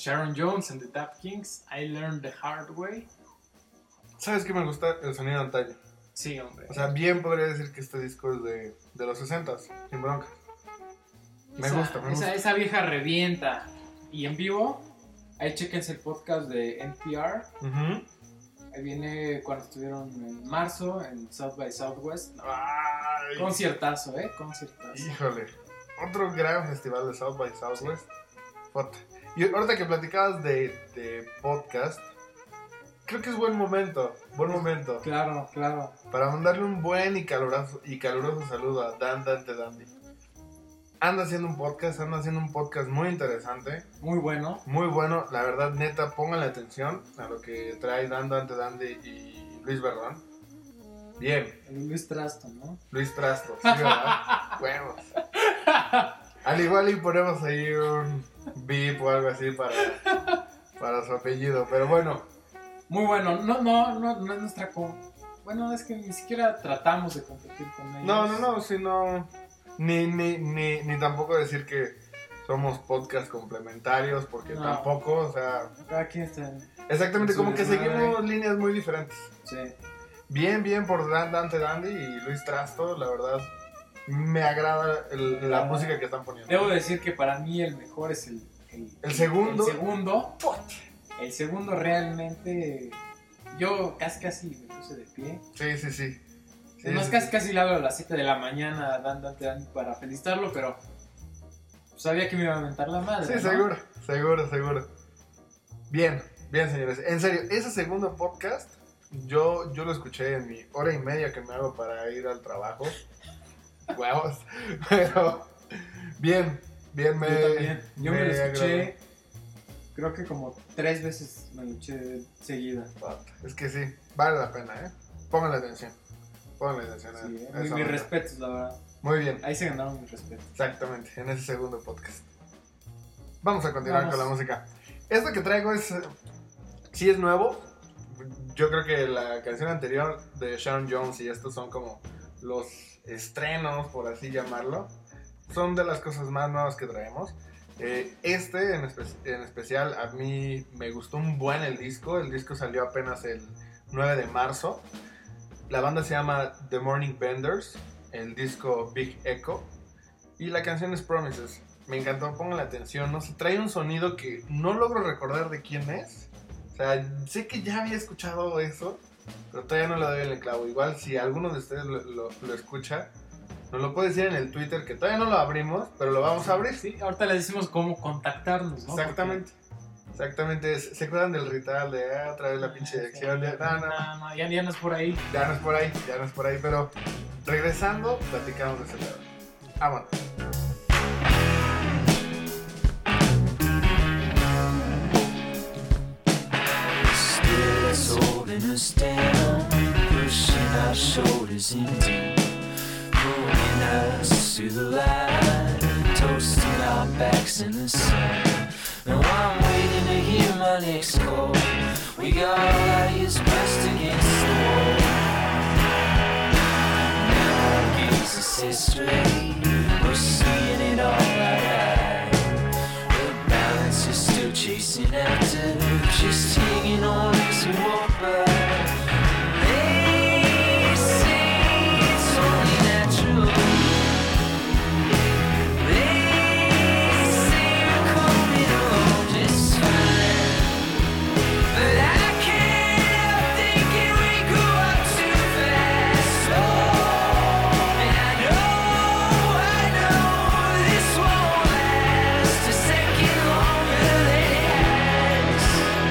Sharon Jones and the Tap Kings, I Learned the Hard Way. ¿Sabes qué me gusta? El sonido antaño. Sí, hombre. O sea, bien podría decir que este disco es de los 60s, sin broncas. Me gusta. Esa vieja revienta. Y en vivo, ahí chequense el podcast de NPR. Ujú. Ahí viene cuando estuvieron en marzo en South by Southwest. Ay, Conciertazo, conciertazo. híjole. Otro gran festival de South by Southwest. Puta. Y ahorita que platicabas de podcast, creo que es buen momento Claro. para mandarle un buen y caluroso saludo a Dan Dante Dandy. Anda haciendo un podcast muy interesante, Muy bueno. muy bueno. La verdad, neta, pónganle atención a lo que trae Dan Dante Dandy y Luis Verdón. Bien, El Luis Trasto, ¿no? Luis Trasto, sí, ¿verdad? Huevos. Al igual y ponemos ahí un beep o algo así para su apellido, pero bueno. Muy bueno. No es nuestra... Bueno, es que ni siquiera tratamos de competir con ellos. No, sino ni tampoco decir que somos podcast complementarios, porque No. tampoco, o sea, Cada quien está... exactamente, Su como que desmadre. seguimos líneas muy diferentes. Sí. Bien por Dante Dandy y Luis Trasto, la verdad, me agrada la música que están poniendo. Debo decir que para mí el mejor es El segundo. El segundo realmente... Yo casi me puse de pie. Sí. Además, Sí. casi le hablo a las 7 de la mañana dando para felicitarlo, pero sabía que me iba a mentar la madre. Sí, ¿no? seguro. Bien, señores. En serio, ese segundo podcast, yo lo escuché en mi hora y media que me hago para ir al trabajo. Huevos. Pero, bien, Yo también. Yo me lo escuché, agradó. creo que como 3 veces me lo eché seguida. Es que sí, vale la pena, ¿eh? Pónganle atención. Sí, a esa mis onda. respetos, la verdad. Muy bien, Ahí se ganaron mis respetos. exactamente, en ese segundo podcast. Vamos a continuar Vamos. con la música. Esto que traigo sí es nuevo. Yo creo que la canción anterior de Sharon Jones y estos son como los estrenos, por así llamarlo. Son de las cosas más nuevas que traemos. Este en especial a mí me gustó un buen el disco. El disco salió apenas el 9 de marzo. La banda se llama The Morning Benders. El disco Big Echo. Y la canción es Promises. Me encantó, pónganle atención. No sé, trae un sonido que no logro recordar de quién es. O sea, sé que ya había escuchado eso, pero todavía no le doy el clavo. Igual si alguno de ustedes lo escucha, nos lo puede decir en el Twitter, que todavía no lo abrimos, pero lo vamos a abrir. Sí, ahorita les decimos cómo contactarnos, ¿no? Exactamente. Exactamente. ¿Se acuerdan del ritual de otra vez la pinche dirección? No, No, ya no es por ahí. ya no es por ahí, pero regresando, platicamos de ese lado. Vámonos. Still it's holding us down, pushing our shoulders in deep, pulling us to the light, toasting our backs in the sun. Now I'm waiting to hear my next call. We got our ears pressed against the wall. Now our gaze is set straight, we're seeing it all right. The balance is still chasing after, just hanging on as we walk by. They say it's only natural. They say we're coming along just fine, but I can't help thinking we grew up too fast. Oh, and I know this won't last a second longer than it has.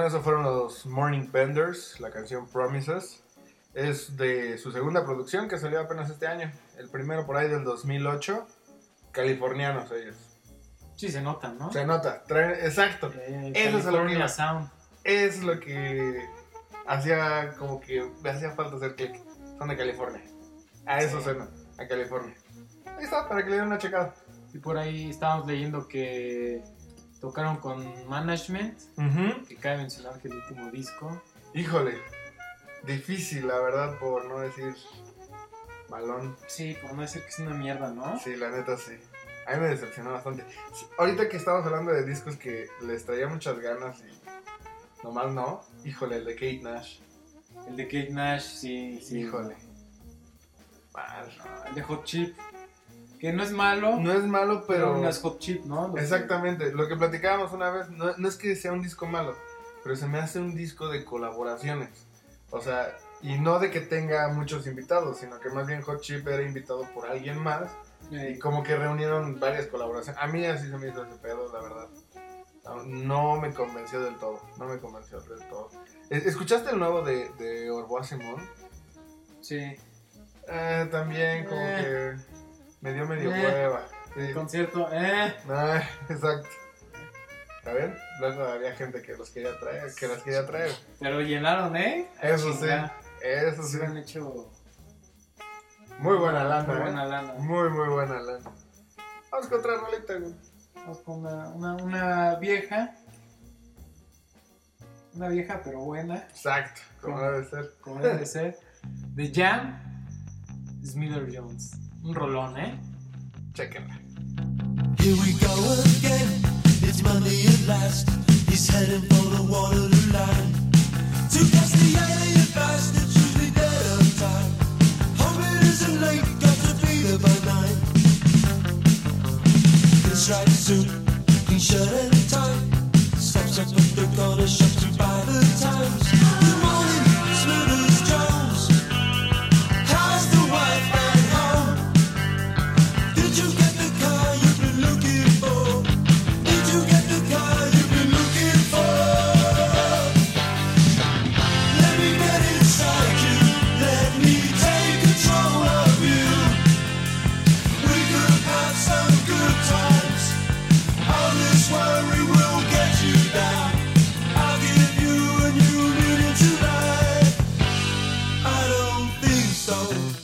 Bueno, esos fueron los Morning Benders, la canción Promises. Es de su segunda producción que salió apenas este año. El primero por ahí del 2008. Californianos ellos. Sí, se notan, ¿no? Se nota, exacto. Eso es a lo que California iba. Sound. Es lo que hacía como que me hacía falta hacer clic. Son de California. A eso Sí. suena, a California. Ahí está, para que le den una checada. Y por ahí estábamos leyendo que tocaron con Management, que cabe mencionar que el último disco. Híjole, difícil la verdad por no decir malón. Sí, por no decir que es una mierda, ¿no? Sí, la neta sí. A mí me decepcionó bastante. Sí, ahorita que estamos hablando de discos que les traía muchas ganas y nomás no. Híjole, el de Kate Nash. El de Kate Nash, sí, sí. Híjole. Mal. El de Hot Chip, que no es malo, No es malo, pero... no es Hot Chip, ¿no? Lo que- Exactamente, lo que platicábamos una vez, no es que sea un disco malo, pero se me hace un disco de colaboraciones. O sea, y no de que tenga muchos invitados, sino que más bien Hot Chip era invitado por alguien más y como que reunieron varias colaboraciones. A mí así se me hizo ese pedo, la verdad. No me convenció del todo, no me convenció del todo. ¿Escuchaste el nuevo de Orboa Simón? Sí. También como que me dio medio hueva. Sí. El concierto, Ah, exacto. ¿Está bien? Luego había gente que los quería traer, que las quería traer. pero llenaron, Eso sí, Chinga. eso sí. Se han hecho Muy buena lana, muy buena ¿eh? lana. Muy buena lana. Vamos con otra rolita, güey. Vamos con una vieja. Una vieja pero buena, Exacto, como ¿Cómo? debe ser. como debe ser. The Jam, Smith Jones. Un rolón, Chéquenla. Here we go again. It's Monday at last. He's heading for the Waterloo line. To catch the alien bastards usually dead on time. Home it isn't late, got to be there by 9. Clean striped suit, clean shirt and tie. Stops up at the corner shop to buy the Times. Good morning, Smithers Jones. How's the wife at home? Did you get the car you've been looking for? Did you get the car you've been looking for? Let me get inside you. Let me take control of you. We could have some good times. All this worry will get you down. I'll give you a new meaning to life. I don't think so.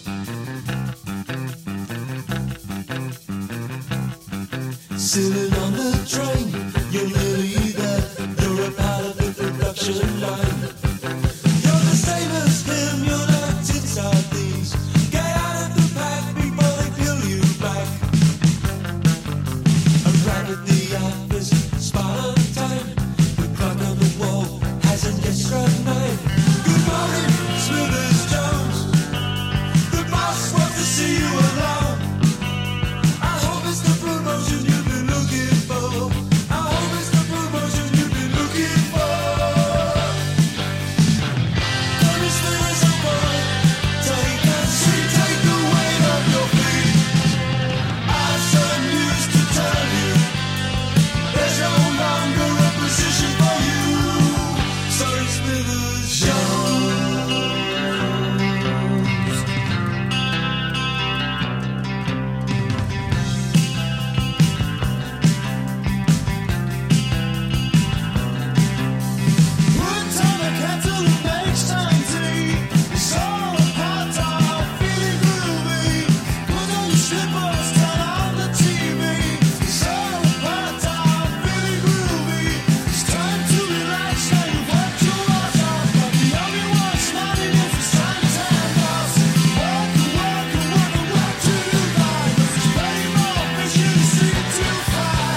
Sitting on the train, you're nearly there. You're a part of the production line. You're the same as him, you're not tin sardines. Get out of the pack before they peel you back. Arrive at the office, spot on time. The clock on the wall hasn't yet struck 9. Good morning, Smithers Jones. The boss wants to see you alone. I hope it's the promotion you've been looking for. I hope it's the promotion you've been looking for. Come as clear as a boy. Take a seat, take the weight off your feet. I've some news to tell you. There's no longer a position for you. Sorry, Smithers Jones. One time a kettle that makes time tea. It's all a part of feeling groovy. Put on your slippers, turn on the TV. It's all a part of feeling groovy. It's time to relax now you've worked your ass off. But the only one smiling is the suntan boss. Work and work and work and work till you die. 'Cause it's plenty more fish in the sea to fry.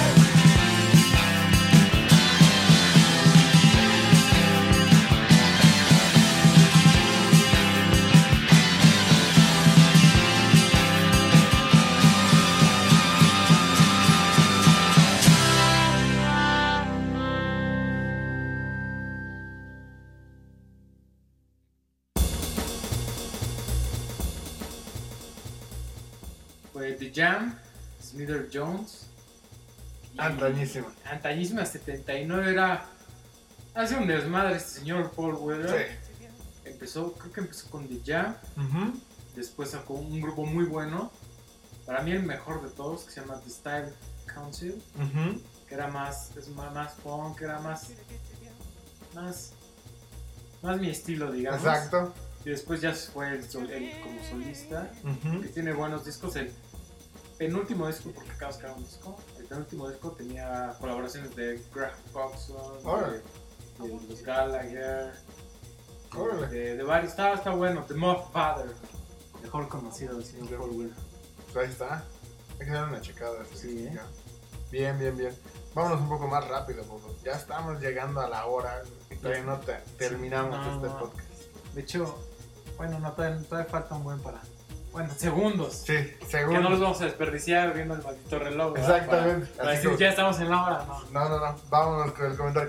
Pues The Jam, Smith Jones. Y Antañísima. Antañísima, 79 era Hace un desmadre este señor Paul Weller. Sí. Creo que empezó con The Jam. Ujú. Después sacó un grupo muy bueno. Para mí el mejor de todos, que se llama The Style Council. Ujú. Que era más punk, era más mi estilo, digamos. Exacto. Y después ya se fue él como solista. Ujú. Que tiene buenos discos. El penúltimo disco, porque acaba de sacar un disco. El penúltimo disco tenía colaboraciones de Graham Coxon, Órale. de los Gallagher, Órale. de varios. Está bueno. The Moth Father, mejor conocido del señor Paul Weller. Pues ahí está. Hay que dar una checada. Sí, ¿eh? Bien, bien, bien. Vámonos un poco más rápido, porque ya estamos llegando a la hora y todavía no terminamos No, este no. podcast. De hecho, bueno, no, todavía falta un buen para. Bueno, segundos. Sí, según. Que no los vamos a desperdiciar viendo el maldito reloj. ¿verdad? Exactamente. Para Así decir, como- ya estamos en la hora, ¿no? No. Vámonos con el comentario.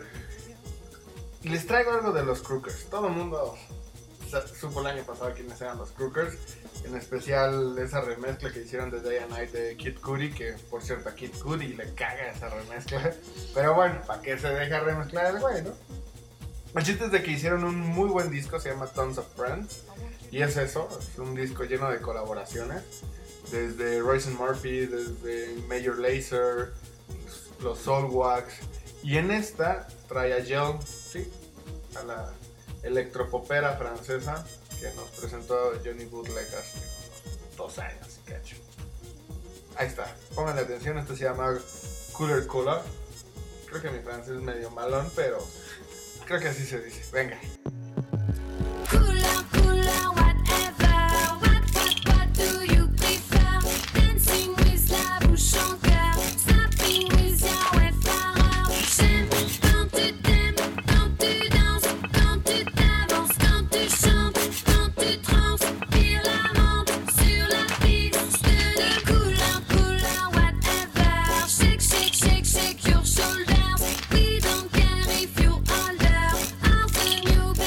Les traigo algo de los Crookers. Todo el mundo supo el año pasado quiénes eran los Crookers. En especial esa remezcla que hicieron de Day and Night de Kid Cudi, que por cierto a Kid Cudi le caga esa remezcla. Pero bueno, ¿para qué se deja remezclar el güey, no? El chiste es de que hicieron un muy buen disco, se llama Tons of Friends. Y es eso, es un disco lleno de colaboraciones. Desde Royce and Murphy, desde Major Lazer, los Soulwax. Y en esta trae a Gel, sí, a la electropopera francesa que nos presentó Johnny Bootleg hace unos 2 años, cacho. Ahí está, pónganle atención, esto se llama Cooler Cooler. Creo que mi francés es medio malón, pero creo que así se dice. Venga. Cooler, cooler, whatever. What do you prefer? Dancing with la bouche en cœur. Snapping with your effareur. J'aime quand tu t'aimes, quand tu danses, quand tu t'avances, quand tu chantes, quand tu transpires la menthe sur la piste de couleur, couleur, whatever. Shake, shake, shake, shake your shoulders. We don't care if you're older. Are the new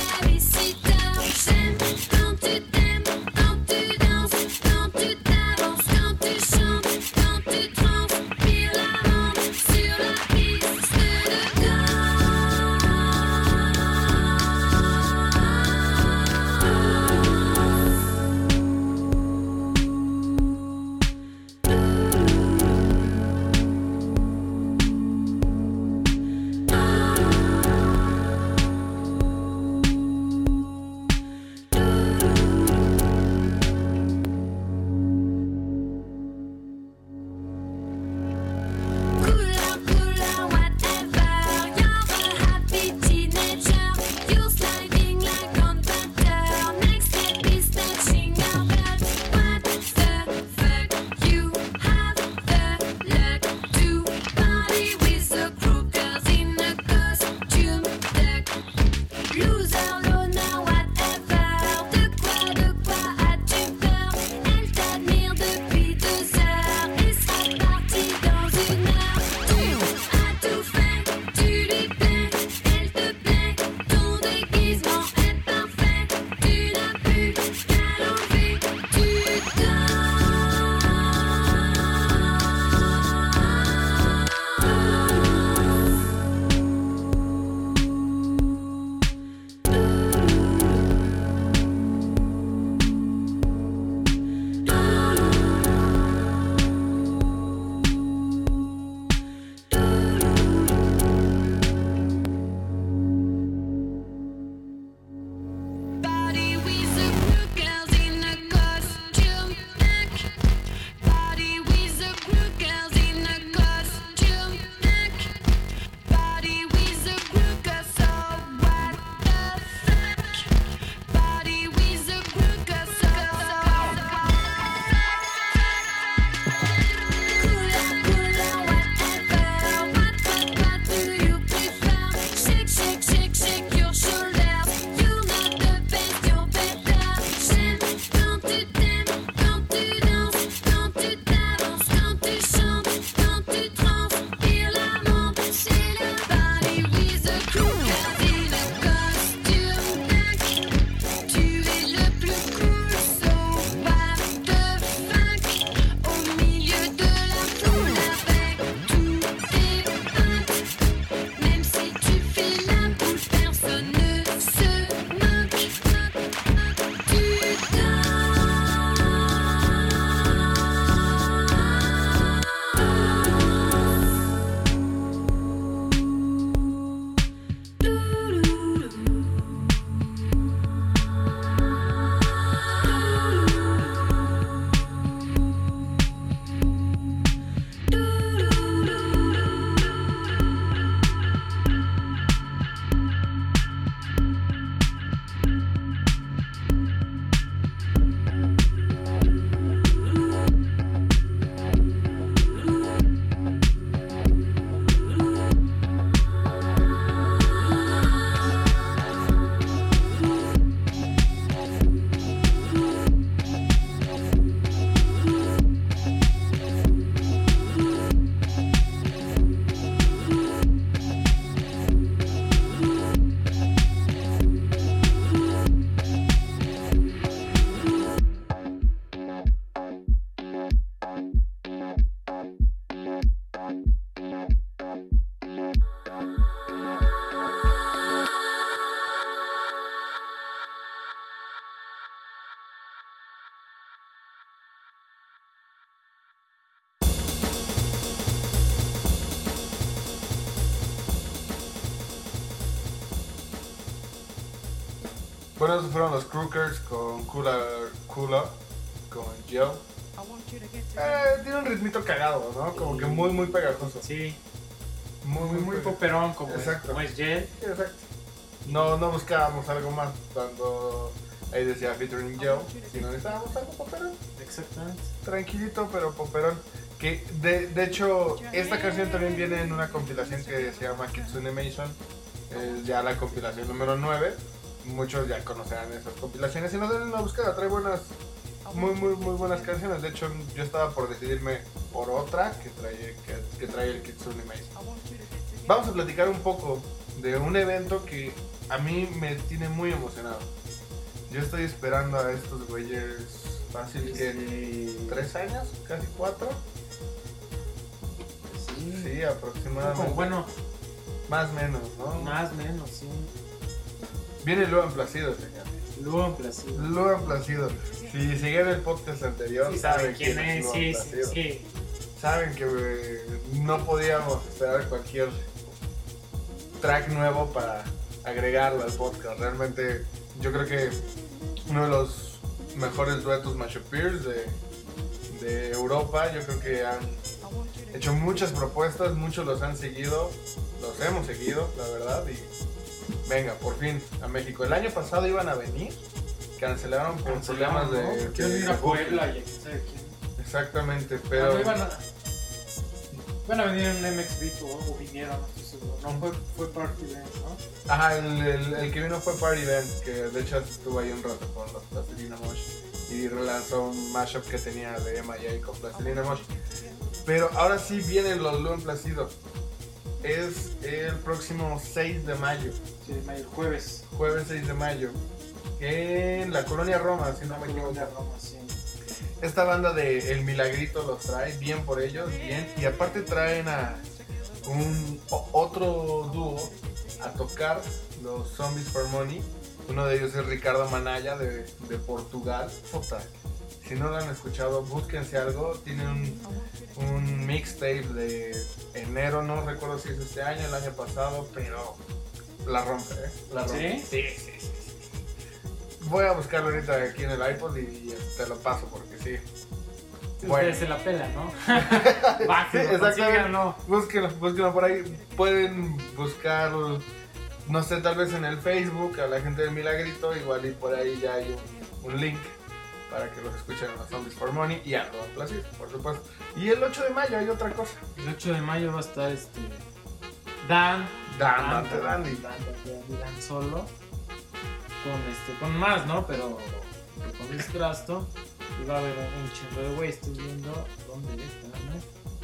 Bueno, esos fueron los Crookers con Kula, con Joe. Tiene un ritmito cagado, ¿no? Como que muy pegajoso. Sí, Muy muy poperón como, Exacto. como es Jet. Exacto. No buscábamos algo más cuando ahí decía featuring Joe, sino necesitábamos algo poperón. Exactamente. Tranquilito, pero poperón. Que de hecho, esta canción también viene en una compilación que se llama Kitsune Mason. Es ya la compilación número 9. Muchos ya conocerán esas compilaciones. Si no, den una búsqueda, trae buenas, muy buenas canciones. De hecho, yo estaba por decidirme por otra que trae el Kitsune Mason. Vamos a platicar un poco de un evento que a mí me tiene muy emocionado. Yo estoy esperando a estos güeyes fácil que 3 años, casi 4. Sí, aproximadamente. Como, bueno, Más o menos, ¿no? más o menos, sí. Viene Luan Placido, señor. Luan Placido. Luan Placido. Si siguen el podcast anterior, Sí, saben ¿saben quién es? Luan Sí, Placido. sí. Saben que no podíamos esperar cualquier track nuevo para agregarlo al podcast. Realmente yo creo que uno de los mejores duetos mashupeers de Europa. Yo creo que han hecho muchas propuestas, muchos los han seguido, los hemos seguido, la verdad, y venga, por fin, a México. El año pasado iban a venir, cancelaron por problemas de... Porque iban a ir a Puebla y ¿sabe quién? Exactamente, pero... No, iban a venir en un MX Beat o vinieron, no estoy seguro. No, fue Party Event, ¿no? Ajá, el que vino fue Party Event, que de hecho estuvo ahí un rato con los Plastilina Mosh y relanzó un mashup que tenía de M.I.A. con Plastilina Mosh. Pero ahora sí vienen los Luan Placido. Es el próximo 6 de mayo, Sí, el jueves. jueves 6 de mayo, en la Colonia Roma, si no me equivoco. De Roma, sí. Esta banda de El Milagrito los trae, bien por ellos, bien. Y aparte traen a otro dúo a tocar, los Zombies for Money. Uno de ellos es Ricardo Manaya de Portugal. Puta, si no lo han escuchado, búsquense algo. Tiene un mixtape de enero, no recuerdo si es este año, el año pasado, pero la rompe, ¿eh? La rompe. ¿Sí? Sí. Voy a buscarlo ahorita aquí en el iPod y te lo paso porque sí. Bueno. Ustedes se la pelan, ¿no? Sí, Bájenlo, exactamente. consíganlo. Búsquenlo por ahí. Pueden buscar, no sé, tal vez en el Facebook a la gente del Milagrito. Igual y por ahí ya hay un link para que los escuchen a los Zombies for Money y a Luan Placido, por supuesto. Y el 8 de mayo hay otra cosa. El 8 de mayo va a estar Dan solo. Con más, ¿no? Pero con Luis Crasto. Y va a haber un chingo de güey. Estoy viendo dónde está, ¿no?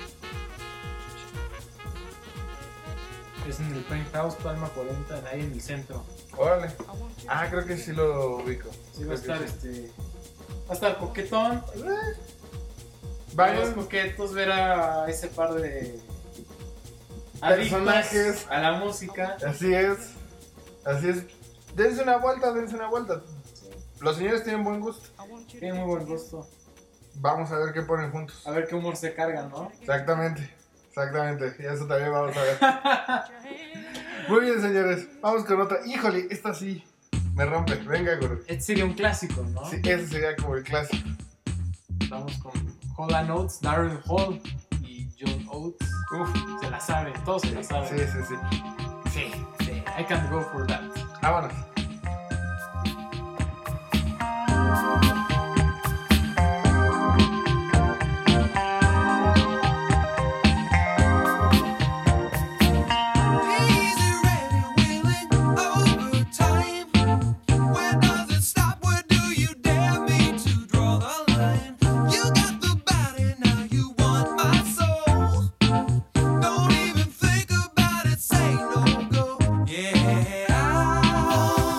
Es en el Penthouse Palma 40, ahí en el centro. Órale. Ah, creo que sí lo ubico. Sí, va a Creo estar que sí. va a estar coquetón. Vayan. Los coquetos, ver a ese par de Personajes. adictos a la música. Así es. Dense una vuelta. Los señores tienen buen gusto. Tiene muy buen gusto. Vamos a ver qué ponen juntos. A ver qué humor se cargan, ¿no? Exactamente. Y eso también vamos a ver. Muy bien, señores. Vamos con otra. Híjole, esta sí me rompe. Venga, güey. Este sería un clásico, ¿no? Sí, ese sería como el clásico. Vamos con Hall & Oates, Darren Hall y John Oates. Uf. Se la sabe, todos se la saben. Sí. Sí, I can't go for that. Vámonos. Easy, ready, willing, overtime. Where does it stop? Where do you dare me to draw the line? You got the body, now you want my soul. Don't even think about it, say no go. Yeah,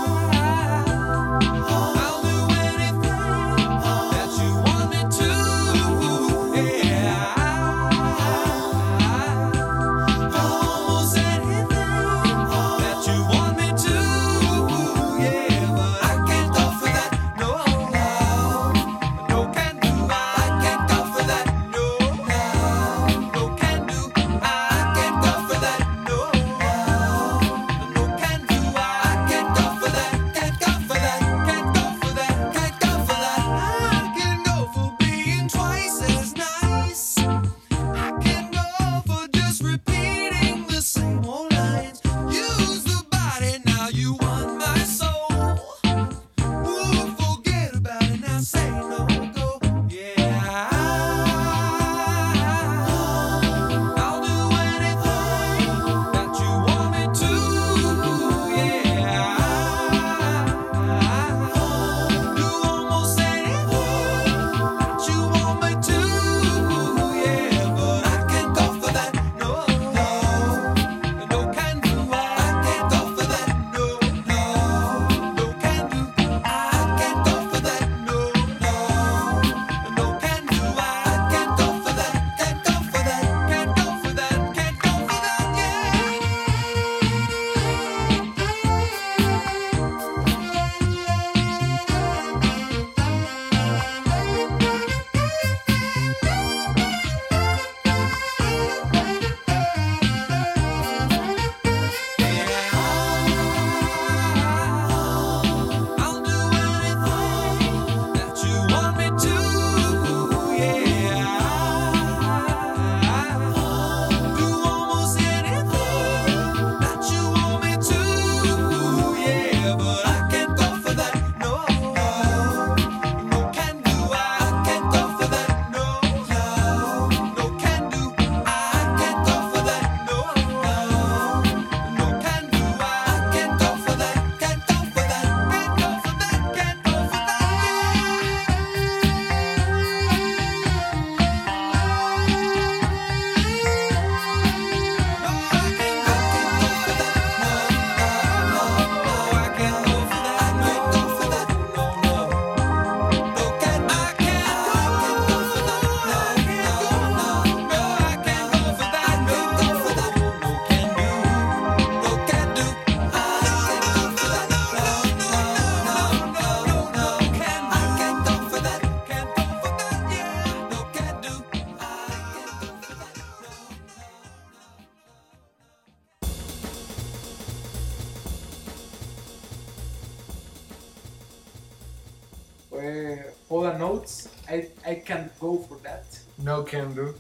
Paula Notes, I can't go for that. No can do.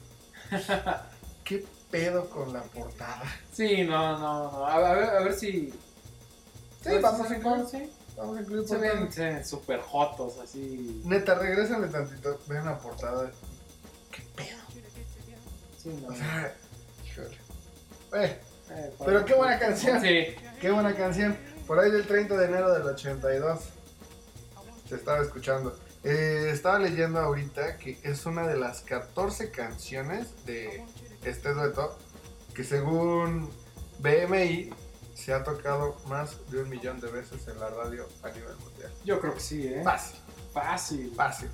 ¿Qué pedo con la portada? Sí, no. A ver si. Sí, pues, vamos a incluir. sí. Vamos a incluir Se portada. ven super jotos, así. Neta, regrésale tantito. Vean la portada. ¿Qué pedo? Sí, no. O sea, híjole. Para- pero qué buena canción. Sí. Qué buena canción. Por ahí del 30 de enero del 82. Se estaba escuchando. Estaba leyendo ahorita que es una de las 14 canciones de este dueto que según BMI se ha tocado más de 1 millón de veces en la radio a nivel mundial. Yo creo que sí, Fácil, Fácil. fácil.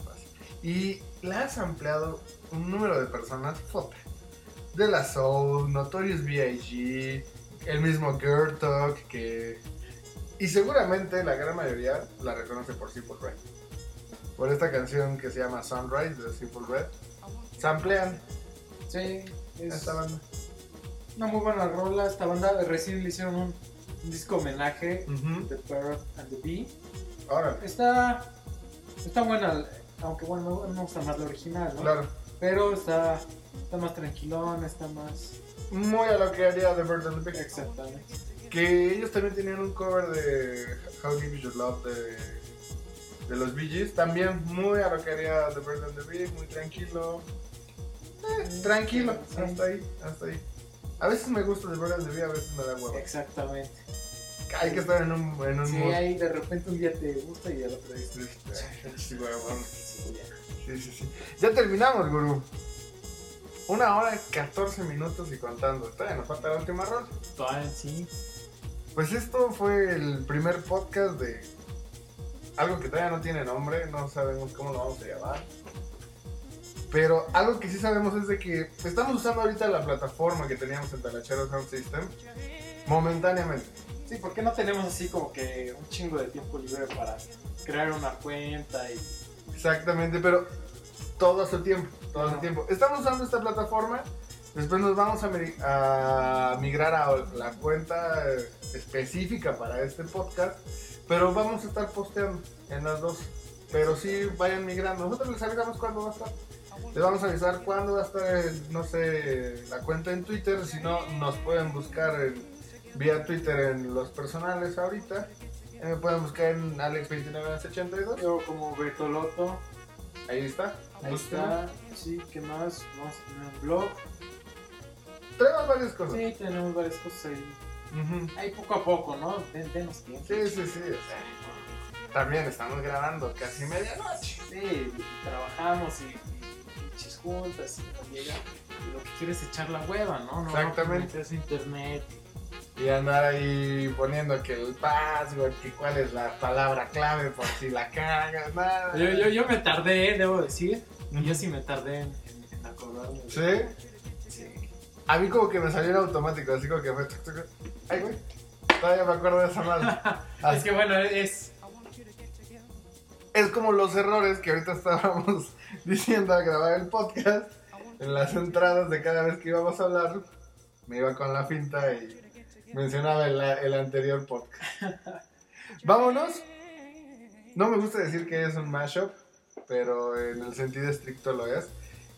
Y la has ampliado un número de personas, foto. De La Soul, Notorious B.I.G., el mismo Gertok, que... Y seguramente la gran mayoría la reconoce por Simple Red. Por esta canción que se llama Sunrise de Simple Red. Samplean Sí, es esta banda. una muy buena rola. Esta banda recién le hicieron un disco homenaje, Ujú. The Parrot and the Bee. Órale, Está buena, aunque bueno, me gusta más la original, ¿no? claro. Pero está más tranquilón, está más... Muy a lo que haría The Bird and the Bee. Exactamente. Que ellos también tenían un cover de How Deep Is Your Love de los Bee Gees. También muy a lo que haría The Bird and the Bee, muy tranquilo. Tranquilo, Sí. hasta ahí. A veces me gusta The Bird and the Bee, a veces me da huevo. Exactamente. Hay que estar en un Sí, mood. ahí de repente un día te gusta y al otro día Sí, huevón. sí, ya. Sí. Ya terminamos, gurú. 1 hora, 14 minutos y contando. Todavía nos falta la última rola. Todavía sí. Pues esto fue el primer podcast de algo que todavía no tiene nombre, no sabemos cómo lo vamos a llamar. Pero algo que sí sabemos es de que estamos usando ahorita la plataforma que teníamos en Talachero Sound System momentáneamente. Sí, porque no tenemos así como que un chingo de tiempo libre para crear una cuenta y... Exactamente, pero todo a su tiempo, todo a su Ajá. tiempo. Estamos usando esta plataforma, después nos vamos a migrar a la cuenta específica para este podcast, pero vamos a estar posteando en las dos. Pero sí vayan migrando. Nosotros les avisamos cuándo va a estar. Les vamos a avisar cuándo va a estar, no sé, la cuenta en Twitter. Si no, nos pueden buscar vía Twitter en los personales ahorita. Me pueden buscar en Alex2982. Yo como Bertolotto, Ahí está. ahí Búsquenlo. está. Sí, ¿qué más? Vamos a tener un blog. Tenemos varias cosas. Sí, tenemos varias cosas ahí. Ujú. Ahí poco a poco, ¿no? Denos tiempo. Sí. O sea, también estamos grabando casi medianoche. Sí, trabajamos y pinches juntas y nos llega. Y lo que quieres es echar la hueva, ¿no? Exactamente. Meterse a internet. Y andar ahí poniendo que el password, que cuál es la palabra clave por si la cagas, nada. Yo me tardé, debo decir. Y yo sí me tardé en acordarme. ¿Sí? Sí. A mí como que me salió en automático, así como que fue... Ay, güey. Todavía me acuerdo de esa madre. Es que bueno, es... Es como los errores que ahorita estábamos diciendo al grabar el podcast. En las entradas de cada vez que íbamos a hablar, me iba con la finta y mencionaba el anterior podcast. Vámonos. No me gusta decir que es un mashup, pero en el sentido estricto lo es.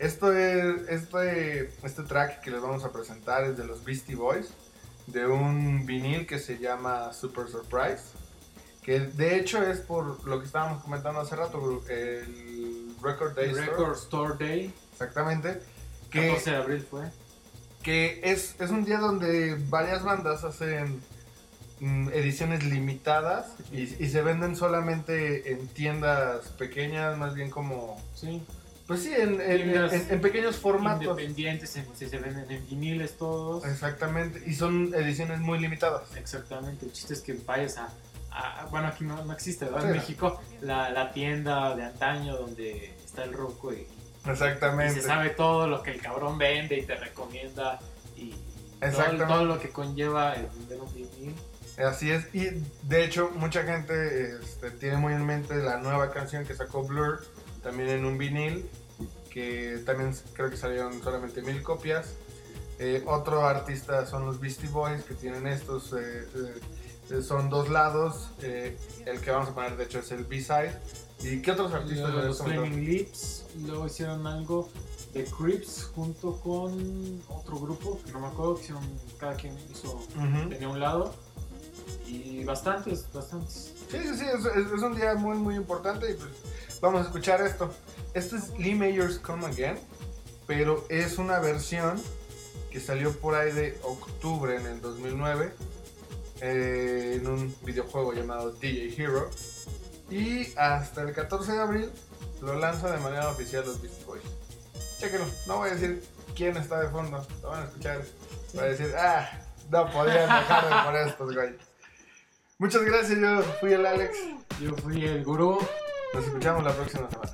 Este track que les vamos a presentar es de los Beastie Boys, de un vinil que se llama Super Surprise, que de hecho es por lo que estábamos comentando hace rato, el Record Day Store. Record Store Day. Exactamente. 14 de abril fue. Que es un día donde varias bandas hacen ediciones limitadas y se venden solamente en tiendas pequeñas, más bien como... Sí. Pues sí, Tiendas en pequeños formatos. Independientes, se venden en viniles todos. Exactamente, y son ediciones muy limitadas. Exactamente, el chiste es que vayas bueno, aquí no existe, ¿verdad? Sí. En México, la tienda de antaño donde está el Rocco y Exactamente. se sabe todo lo que el cabrón vende y te recomienda y Exactamente. todo lo que conlleva el vender un vinil. Así es, y de hecho mucha gente tiene muy en mente la nueva canción que sacó Blur, también en un vinil, que también creo que salieron solamente 1000 copias. Otro artista son los Beastie Boys, que tienen estos Son 2 lados. El que vamos a poner, de hecho, es el B-side. ¿Y qué otros artistas Luego le los gustan? Flaming Lips, luego hicieron algo de Crips junto con otro grupo, que no me acuerdo, que hicieron, cada quien hizo, Ujú. tenía un lado, y bastantes. Sí, es un día muy, muy importante y pues vamos a escuchar esto. Esto es Lee Mayer's Come Again, pero es una versión que salió por ahí de octubre en el 2009 en un videojuego llamado DJ Hero, y hasta el 14 de abril lo lanza de manera oficial los Beastie Boys. Chéquenlo, no voy a decir quién está de fondo, lo van a escuchar, voy a decir, no podían dejar de poner estos güeyes. Muchas gracias, yo fui el Alex. Yo fui el gurú. Nos escuchamos la próxima semana.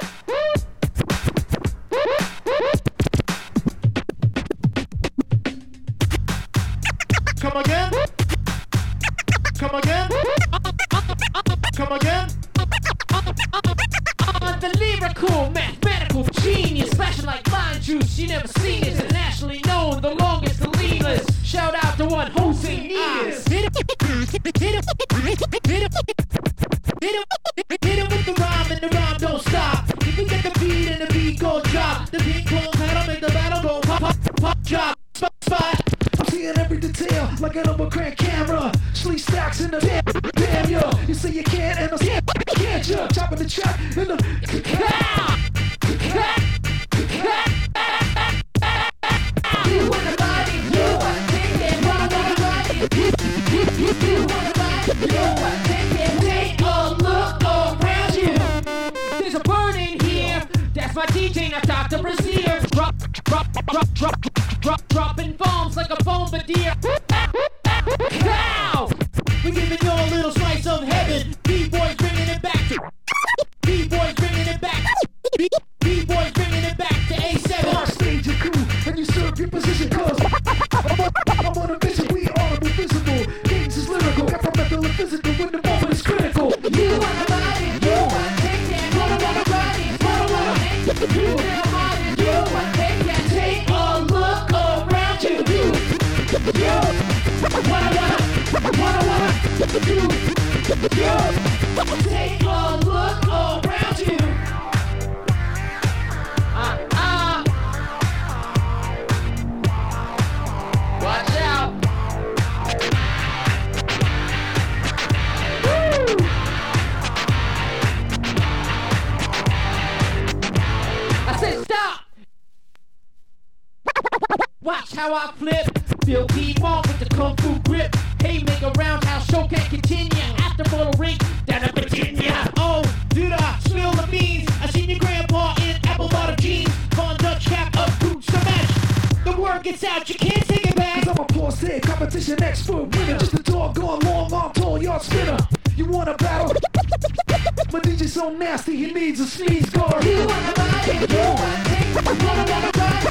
Come again? Come again? Come again? The lyrical, mathematical genius, fashion like lime juice. You never seen it. Internationally known, the longest, the leanest. Shout out to one Jose Negas. Hit him with the rhyme, and the rhyme don't stop. If you get the beat and the beat go drop, the ping pong paddle make the battle go pop, pop, pop, drop, spot. I'm seeing every detail like an overcrank camera. Sleeve stacks in the damn yo. You say you can't and I can't you? Chopping the track in the You wanna ride it, you wanna take it, wanna ride it. You wanna ride it, you wanna take it. Take a look around you. There's a bird in here. That's my DJ, not Dr. Brazier. Dropping bombs like a bombardier. Cow! We're giving you a little slice of heaven. B-boys bringing it back. B-boys bringing it back. B-boys bringing it back to A7. our stage you cool and you serve your position cause I'm on a mission, we are invisible. Kings is lyrical, temperamental and physical when the moment is critical. You wanna ride it, you wanna take it, wanna ride it, wanna make it. You wanna ride it, you wanna take it. Take a look around you. You wanna take a look around you. Watch out. Woo! I said stop. Watch how I flip. Bill D. Mark with the kung fu grip. Hey, make a roundhouse show can continue. After Motor Ring down to Virginia. Oh, did I spill the beans? I seen your grandpa in apple bottom jeans. Von Dutch cap up boots to match. The word gets out, you can't take it back. Cause I'm a boss head, competition expert winner. Just a doggone long arm, tall yard spinner. You wanna battle? My DJ's so nasty, he needs a sneeze guard. You wanna ride it, you wanna take it, wanna ride it.